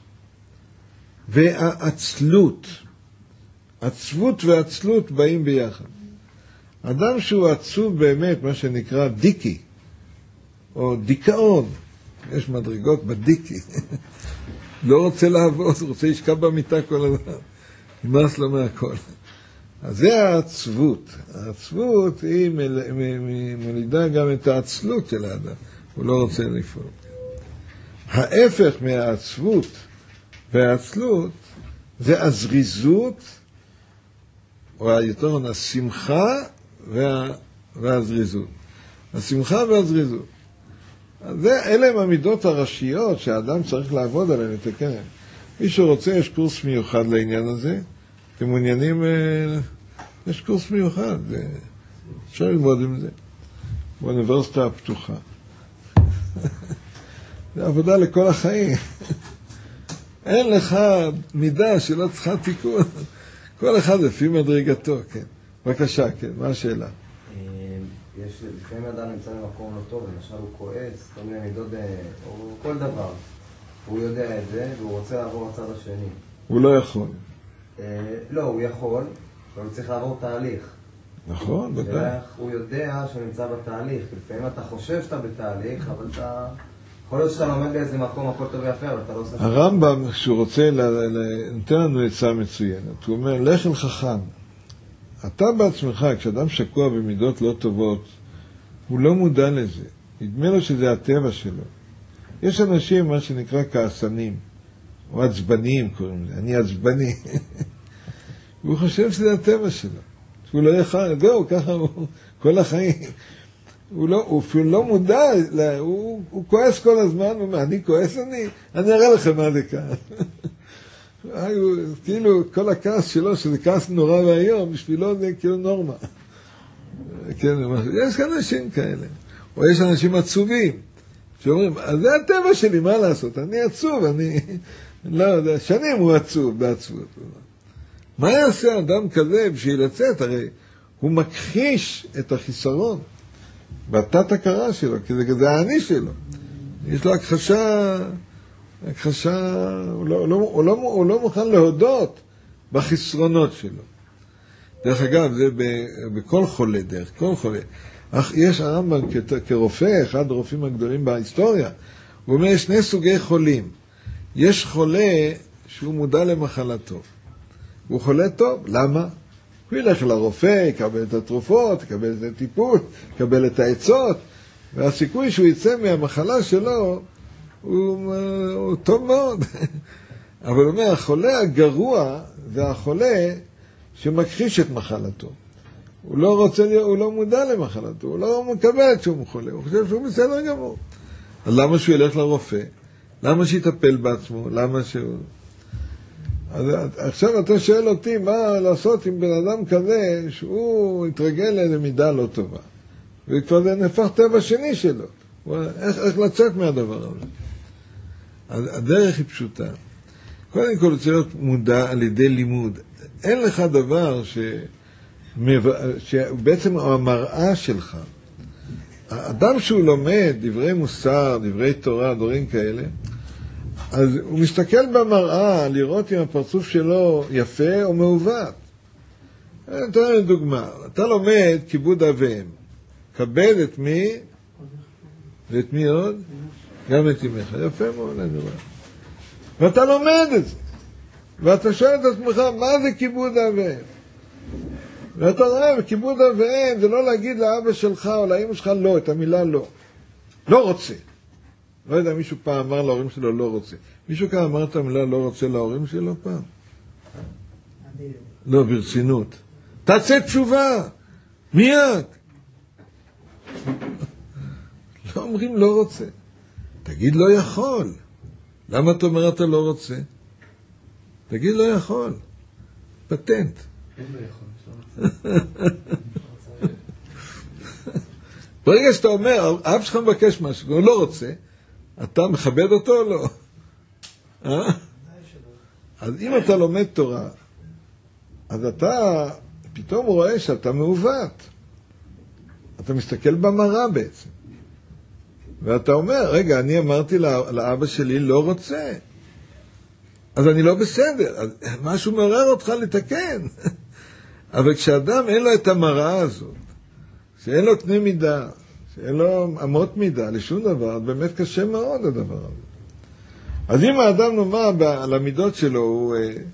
והעצלות. עצבות ועצלות באים ביחד. אדם שהוא עצוב באמת, מה שנקרא דיקי, או דיכאון, יש מדרגות בדיקי, לא רוצה לעבוד, רוצה לשכב במיטה כל הזמן, נמאס לו מהכל. אז זה העצבות. העצבות היא מולידה גם את העצלות של האדם, הוא לא רוצה לפעול. ההפך מהעצבות והעצלות זה הזריזות, או יותר נכון, השמחה והזריזות. השמחה והזריזות. אלה הם המידות הראשיות שהאדם צריך לעבוד עליהן, לתקן. מי שרוצה, יש קורס מיוחד לעניין הזה. אתם מעוניינים, יש קורס מיוחד. אפשר ללמוד עם זה. באוניברסיטה הפתוחה. זה עבודה לכל החיים. אין לך מידה שלא צריכה תיקון. כל אחד לפי מדרגתו, כן. בבקשה, כן, מה השאלה? יש, לפעמים אדם נמצא במקום לא טוב, למשל הוא כועס, כל מיני מידות, או כל דבר. הוא יודע את זה, והוא רוצה לעבור לצד השני. הוא לא יכול. לא, הוא יכול, אבל הוא צריך לעבור תהליך. נכון, בטח. הוא יודע שהוא נמצא בתהליך. לפעמים אתה חושב שאתה בתהליך, אבל אתה... יכול להיות שאתה לומד באיזה מקום, הכל טוב ויפה, אבל אתה לא עושה... הרמב"ם, כשהוא רוצה, נותן לנו עצה מצוינת. הוא אומר, לך אל חכם. אתה בעצמך, כשאדם שקוע במידות לא טובות, הוא לא מודע לזה. נדמה לו שזה הטבע שלו. יש אנשים, מה שנקרא כעסנים, או עצבניים קוראים לזה. אני עצבני. והוא חושב שזה הטבע שלו. שהוא לא יכול, זהו, ככה הוא, כל החיים. הוא אפילו לא מודע, הוא כועס כל הזמן, הוא אומר, אני כועס, אני אראה לכם מה זה כעס. כאילו, כל הכעס שלו, שזה כעס נורא והיום, בשבילו זה כאילו נורמה. כן, יש אנשים כאלה. או יש אנשים עצובים, שאומרים, אז זה הטבע שלי, מה לעשות? אני עצוב, אני לא יודע, שנים הוא עצוב בעצבות. מה יעשה אדם כזה בשביל לצאת? הרי הוא מכחיש את החיסרון בתת הכרה שלו, כי זה העני שלו. יש לו הכחשה, הוא לא מוכן להודות בחסרונות שלו. דרך אגב, זה בכל חולה, דרך כל חולה. יש הרמב"ם כרופא, אחד הרופאים הגדולים בהיסטוריה, הוא אומר, יש שני סוגי חולים. יש חולה שהוא מודע למחלתו. הוא חולה טוב, למה? הוא ילך לרופא, יקבל את התרופות, יקבל את הטיפול, יקבל את העצות, והסיכוי שהוא יצא מהמחלה שלו הוא טוב מאוד. אבל הוא אומר, החולה הגרוע זה החולה שמכחיש את מחלתו. הוא לא רוצה, הוא לא מודע למחלתו, הוא לא מקבל את שהוא חולה, הוא חושב שהוא בסדר גמור. אז למה שהוא ילך לרופא? למה שיטפל בעצמו? למה שהוא... אז עכשיו אתה שואל אותי מה לעשות עם בן אדם כזה שהוא יתרגל לאיזו מידה לא טובה. וכבר זה נהפך טבע שני שלו. איך לצאת מהדבר הזה? אז הדרך היא פשוטה. קודם כל צריך להיות מודע על ידי לימוד. אין לך דבר שבעצם הוא המראה שלך. האדם שהוא לומד דברי מוסר, דברי תורה, דברים כאלה, אז הוא מסתכל במראה לראות אם הפרצוף שלו יפה או מעוות. אתן לי דוגמה. אתה לומד כיבוד אב ואם. כבד את מי? ואת מי עוד? גם את אמך. יפה מאוד, אני רואה. ואתה לומד את זה. ואתה שואל את עצמך, מה זה כיבוד אב ואם? ואתה רואה, כיבוד אב ואם זה לא להגיד לאבא שלך או לאמא שלך לא, את המילה לא. לא רוצה. לא יודע, מישהו פעם אמר להורים שלו לא רוצה. מישהו כאן אמר את המילה לא רוצה להורים שלו פעם? לא, ברצינות. תעשה תשובה! מיד! לא אומרים לא רוצה. תגיד לא יכול. למה אתה אומר אתה לא רוצה? תגיד לא יכול. פטנט. ברגע שאתה אומר, אב שלך מבקש משהו, הוא לא רוצה, אתה מכבד אותו או לא? אז אם אתה לומד תורה, אז אתה פתאום רואה שאתה מעוות. אתה מסתכל במראה בעצם. ואתה אומר, רגע, אני אמרתי לאבא שלי לא רוצה. אז אני לא בסדר. אז משהו מעורר אותך לתקן. אבל כשאדם אין לו את המראה הזאת, שאין לו קנה מידה, שאין לו אמות מידה לשום דבר, באמת קשה מאוד הדבר הזה. אז אם האדם נאמר על המידות שלו, הוא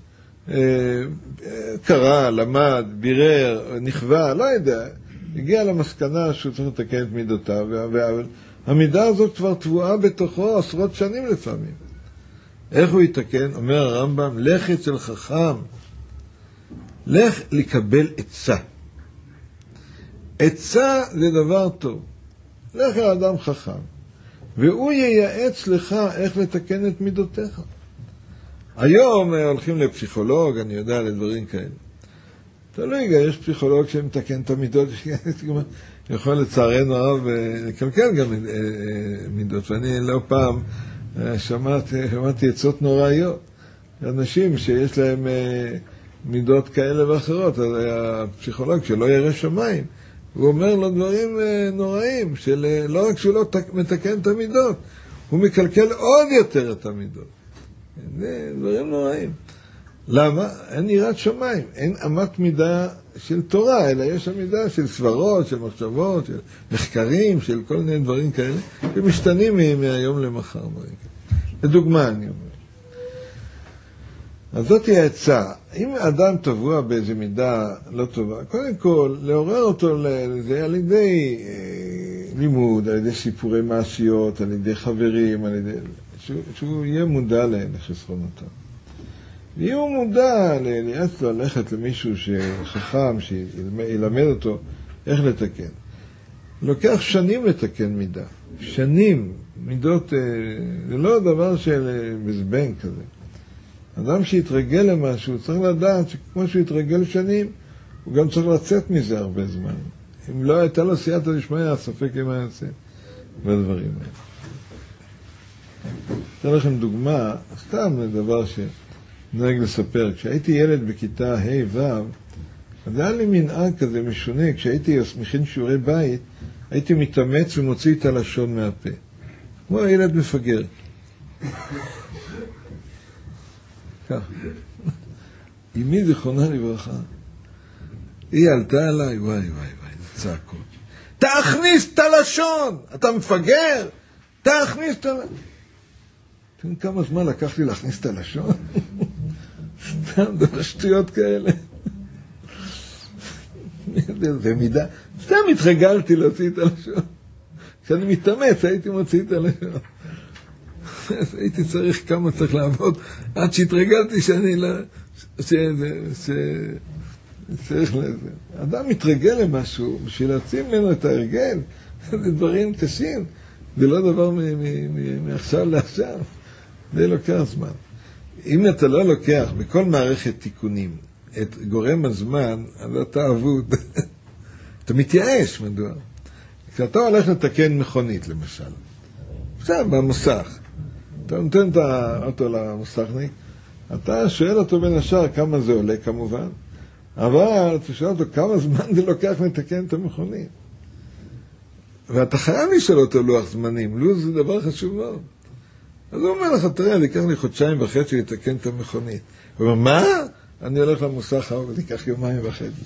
קרא, למד, בירר, נכווה, לא יודע, הגיע למסקנה שהוא צריך לתקן את מידותיו, והמידה הזאת כבר תבואה בתוכו עשרות שנים לפעמים. איך הוא יתקן? אומר הרמב"ם, לך אצל חכם, לך לקבל עצה. עצה זה דבר טוב. לך לאדם חכם, והוא ייעץ לך איך לתקן את מידותיך. היום הולכים לפסיכולוג, אני יודע, לדברים כאלה. תלוי, יש פסיכולוג שמתקן את המידות, יכול לצערנו הרב לקלקל גם מידות, ואני לא פעם שמעתי עצות נוראיות. אנשים שיש להם מידות כאלה ואחרות, אז הפסיכולוג שלא ירא שמיים, הוא אומר לו דברים נוראים, לא רק שהוא לא מתקן את המידות, הוא מקלקל עוד יותר את המידות. זה דברים נוראים. למה? אין יראת שמיים, אין אמת מידה של תורה, אלא יש המידה של סברות, של מחשבות, של מחקרים, של כל מיני דברים כאלה, שמשתנים מהיום למחר. לדוגמה, אני אומר. אז זאת היא העצה. אם אדם טבוע באיזו מידה לא טובה, קודם כל, לעורר אותו לזה על ידי לימוד, על ידי סיפורי מעשיות, על ידי חברים, על ידי... שהוא יהיה מודע לחסרונותיו. ואם הוא מודע לייעץ לו ללכת למישהו שחכם, שילמד אותו איך לתקן. לוקח שנים לתקן מידה. שנים. מידות, זה לא דבר של בזבנג כזה. אדם שיתרגל למשהו, צריך לדעת שכמו שהוא יתרגל שנים, הוא גם צריך לצאת מזה הרבה זמן. אם לא הייתה לו סייעתא דשמיא, הספק אם היה יוצא בדברים האלה. אתן לכם דוגמה, סתם דבר שנהג לספר. כשהייתי ילד בכיתה ה' ו', אז היה לי מנהג כזה משונה. כשהייתי מכין שיעורי בית, הייתי מתאמץ ומוציא את הלשון מהפה. כמו הילד מפגר. כך. אמי זיכרונה לברכה, היא עלתה עליי, וואי, זה צעקות. תכניס את הלשון! אתה מפגר? תכניס את הלשון! אתם כמה זמן לקח לי להכניס את הלשון? סתם דבר שטויות כאלה. זה מידה. סתם התרגלתי להוציא את הלשון. כשאני מתאמץ הייתי מוציא את הלשון. הייתי צריך כמה צריך לעבוד, עד שהתרגלתי שאני לא... צריך לזה. אדם מתרגל למשהו, בשביל להציב לנו את ההרגל, זה דברים קשים, זה לא דבר מעכשיו לעכשיו, זה לוקח זמן. אם אתה לא לוקח בכל מערכת תיקונים את גורם הזמן, אז אתה אבוד. אתה מתייאש, מדוע? כשאתה הולך לתקן מכונית, למשל, עכשיו במוסך, אתה נותן את האוטו למוסכניק, אתה שואל אותו בין השאר כמה זה עולה כמובן, אבל אתה שואל אותו כמה זמן זה לוקח לתקן את המכונית. ואתה חייב לשאול אותו לוח זמנים, לוח זה דבר חשוב מאוד. אז הוא אומר לך, תראה, זה ייקח לי 1.5 חודשים לתקן את המכונית. הוא אומר, מה? אני הולך למוסך, זה ייקח 1.5 ימים.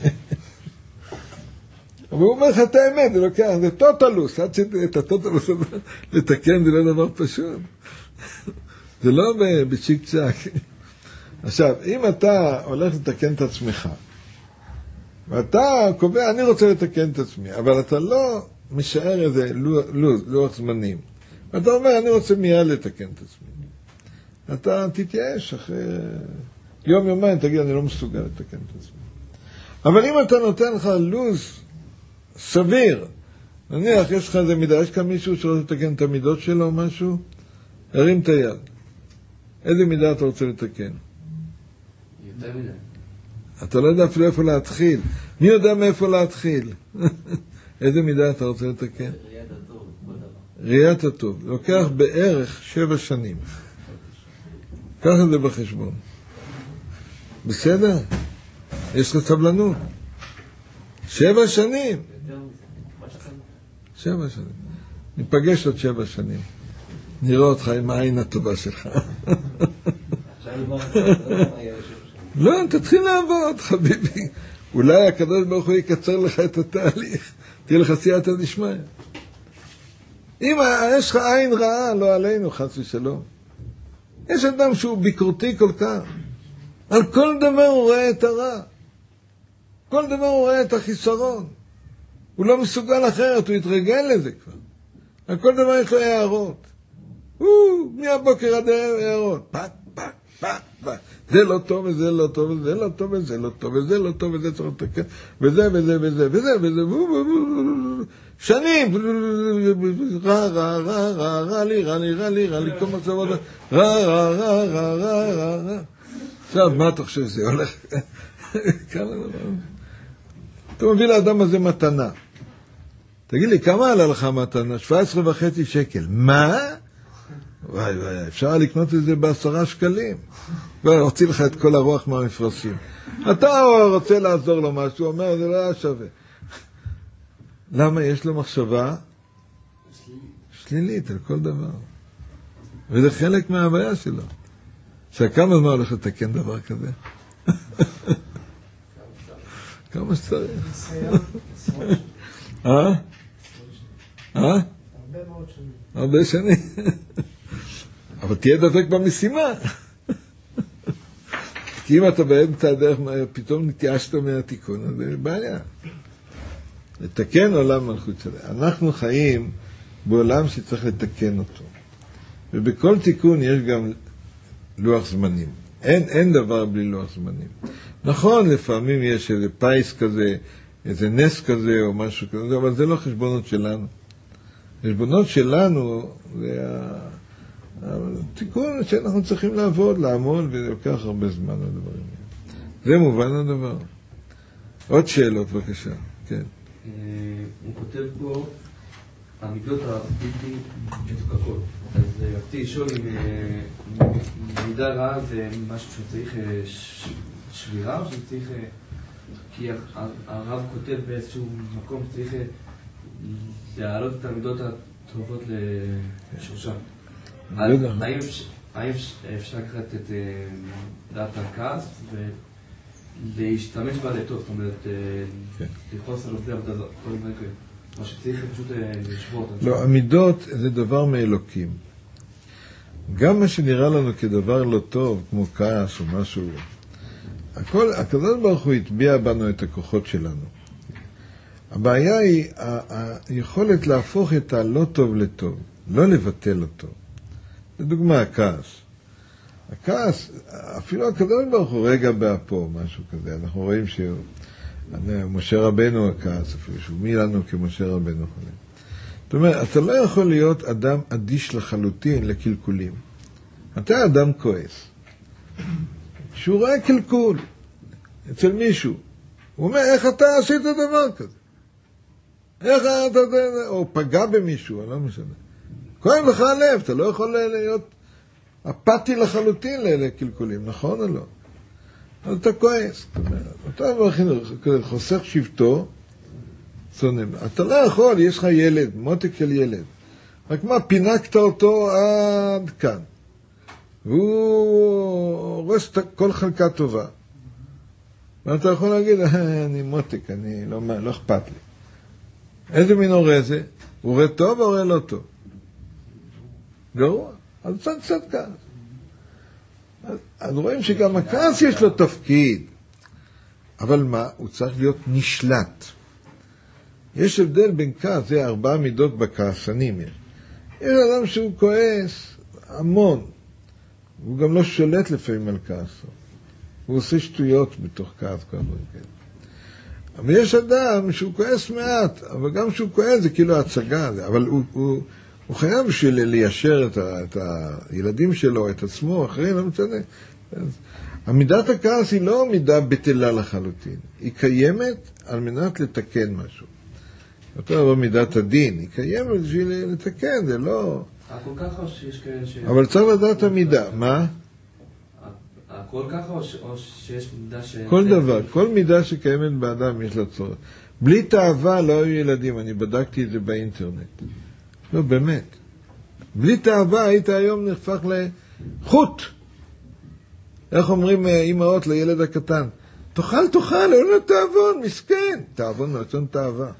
אבל הוא אומר לך את האמת, זה לוקח, זה טוטלוס, עד שאת הטוטלוס לתקן זה לא דבר פשוט. זה לא בצ'יק צ'ק. עכשיו, אם אתה הולך לתקן את עצמך, ואתה קובע, אני רוצה לתקן את עצמי, אבל אתה לא משאר איזה לוח זמנים. ואתה אומר, אני רוצה מיד לתקן את עצמי. אתה תתייאש אחרי יום-יומיים, תגיד, אני לא מסוגל לתקן את עצמי. אבל אם אתה נותן לך לוז סביר, נניח, יש לך איזה מידה, יש כאן מישהו שרוצה לתקן את המידות שלו או משהו, הרים את היד. איזה מידה אתה רוצה לתקן? יותר מדי. אתה לא יודע אפילו איפה להתחיל. מי יודע מאיפה להתחיל? איזה מידה אתה רוצה לתקן? ראיית הטוב, כל דבר. ראיית הטוב. לוקח בערך 7 שנים. קח את זה בחשבון. בסדר? יש לך סבלנות. 7 שנים. יותר מזה. מה שאתה... 7 שנים. ניפגש עוד 7 שנים. נראה אותך עם העין הטובה שלך. עכשיו אני אומר, לא, תתחיל לעבוד, חביבי. אולי הקדוש ברוך הוא יקצר לך את התהליך. תהיה לך סייעתא דשמיא. אם יש לך עין רעה, לא עלינו, חס ושלום. יש אדם שהוא ביקורתי כל כך. על כל דבר הוא רואה את הרע. כל דבר הוא רואה את החיסרון. הוא לא מסוגל אחרת, הוא יתרגל לזה כבר. על כל דבר יש לו הערות. מהבוקר עד הערות. פק, פק, פק, פק. זה לא טוב, וזה לא טוב, וזה לא טוב, וזה לא טוב, וזה לא טוב, וזה צריך לתקן, וזה, וזה, וזה, וזה, וזה, שנים, רע, רע, רע, רע, רע לי, רע לי, רע לי, רע לי, כל מצב עוד, רע, רע, רע, רע, רע, רע, רע. עכשיו, מה אתה חושב שזה הולך? כמה דבר? אתה מביא לאדם הזה מתנה. תגיד לי, כמה עלה לך מתנה? 17.5 שקל. מה? וואי וואי, אפשר לקנות את זה ב10 שקלים. והוציא לך את כל הרוח מהמפרשים. אתה רוצה לעזור לו משהו, הוא אומר, זה לא היה שווה. למה? יש לו מחשבה שלילית על כל דבר. וזה חלק מההוויה שלו. שכמה זמן הולך לתקן דבר כזה? כמה שצריך. הרבה שנים. אבל תהיה דבק במשימה. כי אם אתה באמצע הדרך, פתאום נתייאשת מהתיקון, אז זה בעיה. לתקן עולם מלכות שלנו. אנחנו חיים בעולם שצריך לתקן אותו. ובכל תיקון יש גם לוח זמנים. אין דבר בלי לוח זמנים. נכון, לפעמים יש איזה פייס כזה, איזה נס כזה או משהו כזה, אבל זה לא חשבונות שלנו. חשבונות שלנו זה התיקון שאנחנו צריכים לעמוד, וזה לוקח הרבה זמן לדברים. זה מובן הדבר. עוד שאלות, בבקשה. כן. הוא כותב פה, המידות הבלתי מתוקקות. אז רציתי לשאול אם מידה רעה זה משהו שצריך שבירה, או שצריך... כי הרב כותב באיזשהו מקום שצריך להעלות את המידות הטובות לשורשם. האם אפשר לקחת את דעת הכעס ולהשתמש בה לטוב? זאת אומרת, לכעוס על עובדי עבודה, כל מיני כאלה. מה שצריך פשוט לשבור אותם. לא, המידות זה דבר מאלוקים. גם מה שנראה לנו כדבר לא טוב, כמו כעס או משהו, הקדוש ברוך הוא הטביע בנו את הכוחות שלנו. הבעיה היא היכולת להפוך את הלא טוב לטוב, לא לבטל אותו. לדוגמה, הכעס, אפילו הקדוש ברוך הוא רגע באפו, משהו כזה. אנחנו רואים שמשה רבנו הכעס, אפילו שהוא מי לנו כמשה רבנו. זאת אומרת, אתה לא יכול להיות אדם אדיש לחלוטין לקלקולים. אתה אדם כועס. שהוא רואה קלקול אצל מישהו, הוא אומר, איך אתה עשית דבר כזה? איך אתה, או פגע במישהו, אני לא משנה. כואב לך הלב, אתה לא יכול להיות אפתי לחלוטין לקלקולים, נכון או לא? אז אתה כועס. אתה חוסך שבטו, אתה לא יכול, יש לך ילד, מותק של ילד. רק מה, פינקת אותו עד כאן. והוא הורס כל חלקה טובה. ואתה יכול להגיד, אני מותק, אני לא אכפת לי. איזה מין הורה זה? הוא הורה טוב או הורה לא טוב? גרוע. אז קצת כעס. אז רואים שגם הכעס יש לו תפקיד. אבל מה? הוא צריך להיות נשלט. יש הבדל בין כעס, זה 4 מידות בכעסנים. יש אדם שהוא כועס המון. הוא גם לא שולט לפעמים על כעסו. הוא עושה שטויות בתוך כעס כל הדברים כאלה. אבל יש אדם שהוא כועס מעט, אבל גם שהוא כועס זה כאילו הצגה, אבל הוא חייב בשביל ליישר את הילדים שלו, את עצמו, אחרים, לא משנה. המידת הכעס היא לא מידה בטלה לחלוטין, היא קיימת על מנת לתקן משהו. יותר במידת הדין, היא קיימת בשביל לתקן, זה לא... הכל ככה או שיש כאלה ש... אבל צריך לדעת המידה, מה? הכל ככה או שיש מידה ש... כל דבר, כל מידה שקיימת באדם יש לה צורך. בלי תאווה לא היו ילדים, אני בדקתי את זה באינטרנט. לא, באמת. בלי תאווה היית היום נהפך לחוט. איך אומרים אמהות לילד הקטן? תאכל, אין לו תאבון, מסכן. תאבון מרצון תאווה.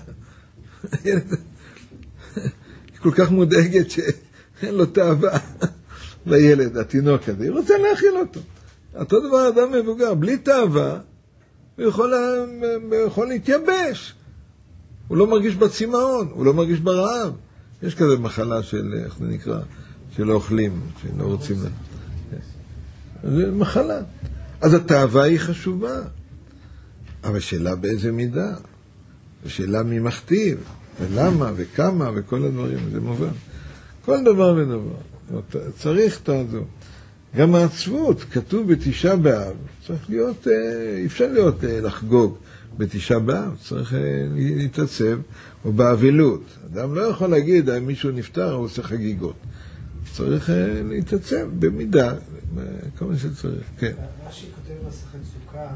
כל כך מודאגת שאין לו תאווה לילד, התינוק הזה. היא רוצה להאכיל אותו. אותו דבר אדם מבוגר, בלי תאווה, הוא יכול להתייבש. הוא לא מרגיש בצמאון, הוא לא מרגיש ברעב. יש כזה מחלה של, איך זה נקרא, של אוכלים, שלא רוצים לה. זה מחלה. אז התאווה היא חשובה. אבל שאלה באיזה מידה. ושאלה מי מכתיב, ולמה, וכמה, וכל הדברים, זה מובן. כל דבר ודבר. צריך תעזור. גם העצבות, כתוב בתשעה באב, צריך להיות, אפשר להיות לחגוג בתשעה באב, צריך להתעצב, או באבילות. אדם לא יכול להגיד, אם מישהו נפטר, הוא עושה חגיגות. צריך להתעצב במידה, כל מה שצריך, כן. רש"י כותב במסכת סוכה,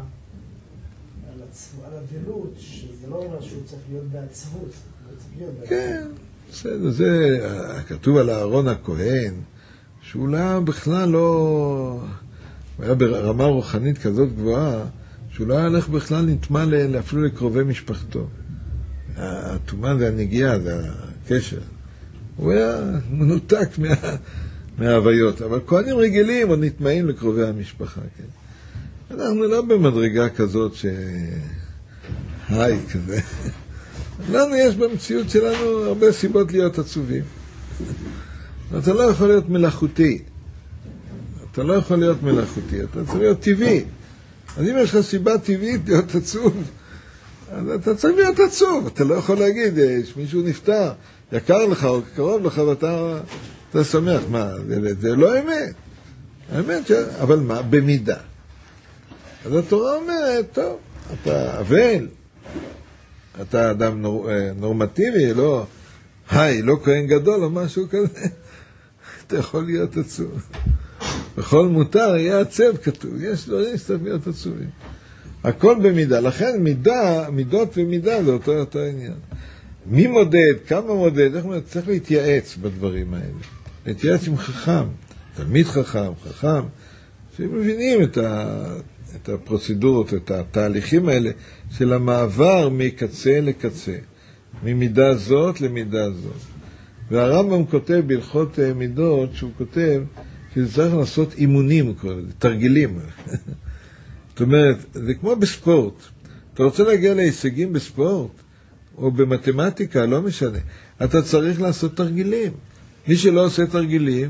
על אבילות, שזה לא אומר שהוא צריך להיות בעצבות. כן, בסדר, זה כתוב על אהרון הכהן, שאולי בכלל לא, הוא היה ברמה רוחנית כזאת גבוהה, שאולי הלך בכלל נטמע אפילו לקרובי משפחתו. התומה זה הנגיעה, זה הקשר. הוא היה מנותק מההוויות, אבל כהנים רגילים עוד נטמעים לקרובי המשפחה, כן. אנחנו לא במדרגה כזאת היי, כזה. לנו יש במציאות שלנו הרבה סיבות להיות עצובים. אתה לא יכול להיות מלאכותי. אתה צריך להיות טבעי. אז אם יש לך סיבה טבעית להיות עצוב, אז אתה צריך להיות עצוב. אתה לא יכול להגיד, שמישהו נפטר, יקר לך או קרוב לך, ואתה שמח. מה, זה לא אמת. האמת, אבל מה? במידה. אז התורה אומרת, טוב, אתה אבל, אתה אדם נורמטיבי, לא כהן גדול או משהו כזה, אתה יכול להיות עצוב. בכל מותר יהיה עצב כתוב, יש דברים שצריך להיות עצובים. הכל במידה, לכן מידות ומידה זה אותו עניין. מי מודד, כמה מודד, איך אומרת, צריך להתייעץ בדברים האלה. להתייעץ עם חכם, תלמיד חכם, שמבינים את הפרוצדורות, את התהליכים האלה של המעבר מקצה לקצה, ממידה זאת למידה זאת. והרמב"ם כותב בהלכות מידות, שהוא כותב שזה צריך לעשות אימונים, תרגילים. זאת אומרת, זה כמו בספורט. אתה רוצה להגיע להישגים בספורט, או במתמטיקה, לא משנה. אתה צריך לעשות תרגילים. מי שלא עושה תרגילים,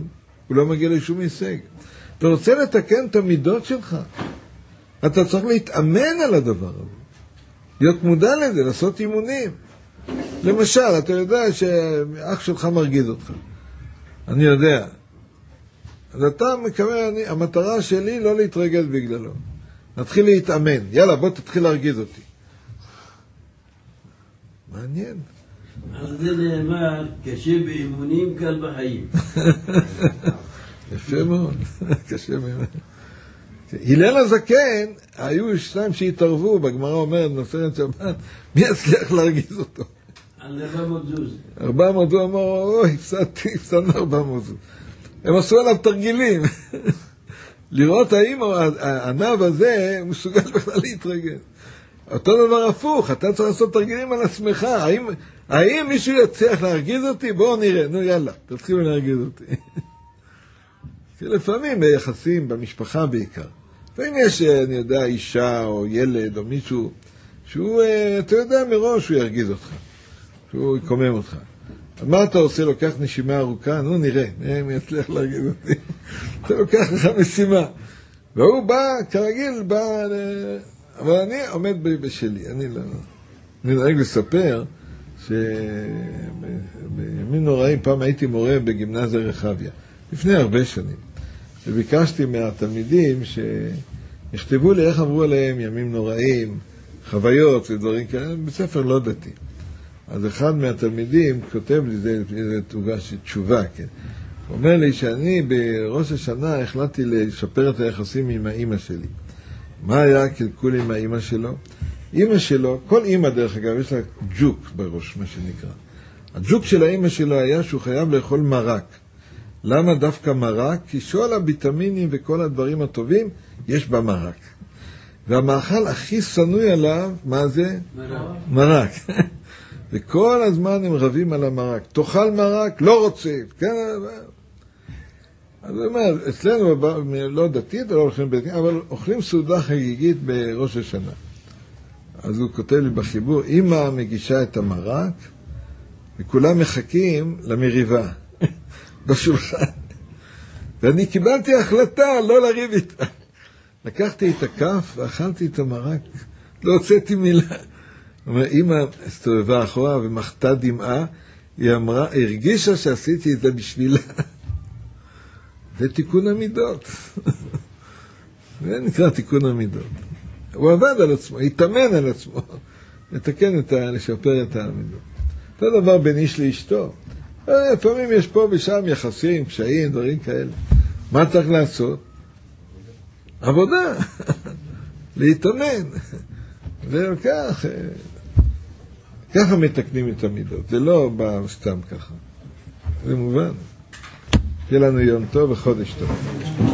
הוא לא מגיע לשום הישג. אתה רוצה לתקן את המידות שלך, אתה צריך להתאמן על הדבר הזה, להיות מודע לזה, לעשות אימונים. למשל, אתה יודע שאח שלך מרגיז אותך, אני יודע, אז אתה מקווה, המטרה שלי לא להתרגז בגללו, נתחיל להתאמן, יאללה בוא תתחיל להרגיז אותי. מעניין. על זה נאמר, קשה באימונים, קל בחיים. יפה מאוד, קשה מאוד. הלל הזקן, היו שניים שהתערבו, בגמרא אומרת, נופרת שבת, מי יצליח להרגיז אותו? על 400 זוז. 400 זוז, אמר, אוי, הפסדנו 400 זוז. הם עשו עליו תרגילים. לראות האם הענב הזה מסוגל בכלל להתרגז. אותו דבר הפוך, אתה צריך לעשות תרגילים על עצמך. האם מישהו יצליח להרגיז אותי? בואו נראה, נו יאללה, תתחילו להרגיז אותי. כי לפעמים ביחסים, במשפחה בעיקר. לפעמים יש, אני יודע, אישה או ילד או מישהו, שהוא, אתה יודע מראש, הוא ירגיז אותך. שהוא יקומם אותך. מה אתה עושה? לוקח נשימה ארוכה? נו נראה, מי יצליח להרגיז אותי. אתה לוקח לך משימה. והוא בא, כרגיל, אבל אני עומד בשלי. אני נראה לספר שבימים נוראים, פעם הייתי מורה בגימנסיה רחביה, לפני הרבה שנים. וביקשתי מהתלמידים שיכתבו לי איך עברו עליהם ימים נוראים, חוויות ודברים כאלה, בספר לא דתי. אז אחד מהתלמידים כותב לי, זה תוגש תשובה, כן. הוא אומר לי שאני בראש השנה החלטתי לשפר את היחסים עם האמא שלי. מה היה הקלקול עם האמא שלו? אמא שלו, כל אמא דרך אגב, יש לה ג'וק בראש, מה שנקרא. הג'וק של האמא שלו היה שהוא חייב לאכול מרק. למה דווקא מרק? כי כל הביטמינים וכל הדברים הטובים יש במרק. והמאכל הכי סנוי עליו, מה זה? מרק. וכל הזמן הם רבים על המרק. תאכל מרק, לא רוצה. כן, אז הוא אומר, אצלנו לא דתית, לא אוכלים בדתית, אבל אוכלים סעודה חגיגית בראש השנה. אז הוא כותב לי בחיבור, אמא מגישה את המרק, וכולם מחכים למריבה בשולחן. ואני קיבלתי החלטה לא לריב איתה. לקחתי את הכף ואכלתי את המרק, לא הוצאתי מילה. אמא הסתובבה אחורה ומחתה דמעה, היא אמרה, הרגישה שעשיתי את זה בשבילה. זה תיקון המידות. זה נקרא תיקון המידות. הוא עבד על עצמו, התאמן על עצמו, לתקן לשפר את המידות. אותו דבר בין איש לאשתו. לפעמים יש פה ושם יחסים, קשיים, דברים כאלה. מה צריך לעשות? עבודה. להתאמן. וכך, ככה מתקנים את המידות. זה לא בא סתם ככה. זה מובן. שיהיה לנו יום טוב וחודש טוב.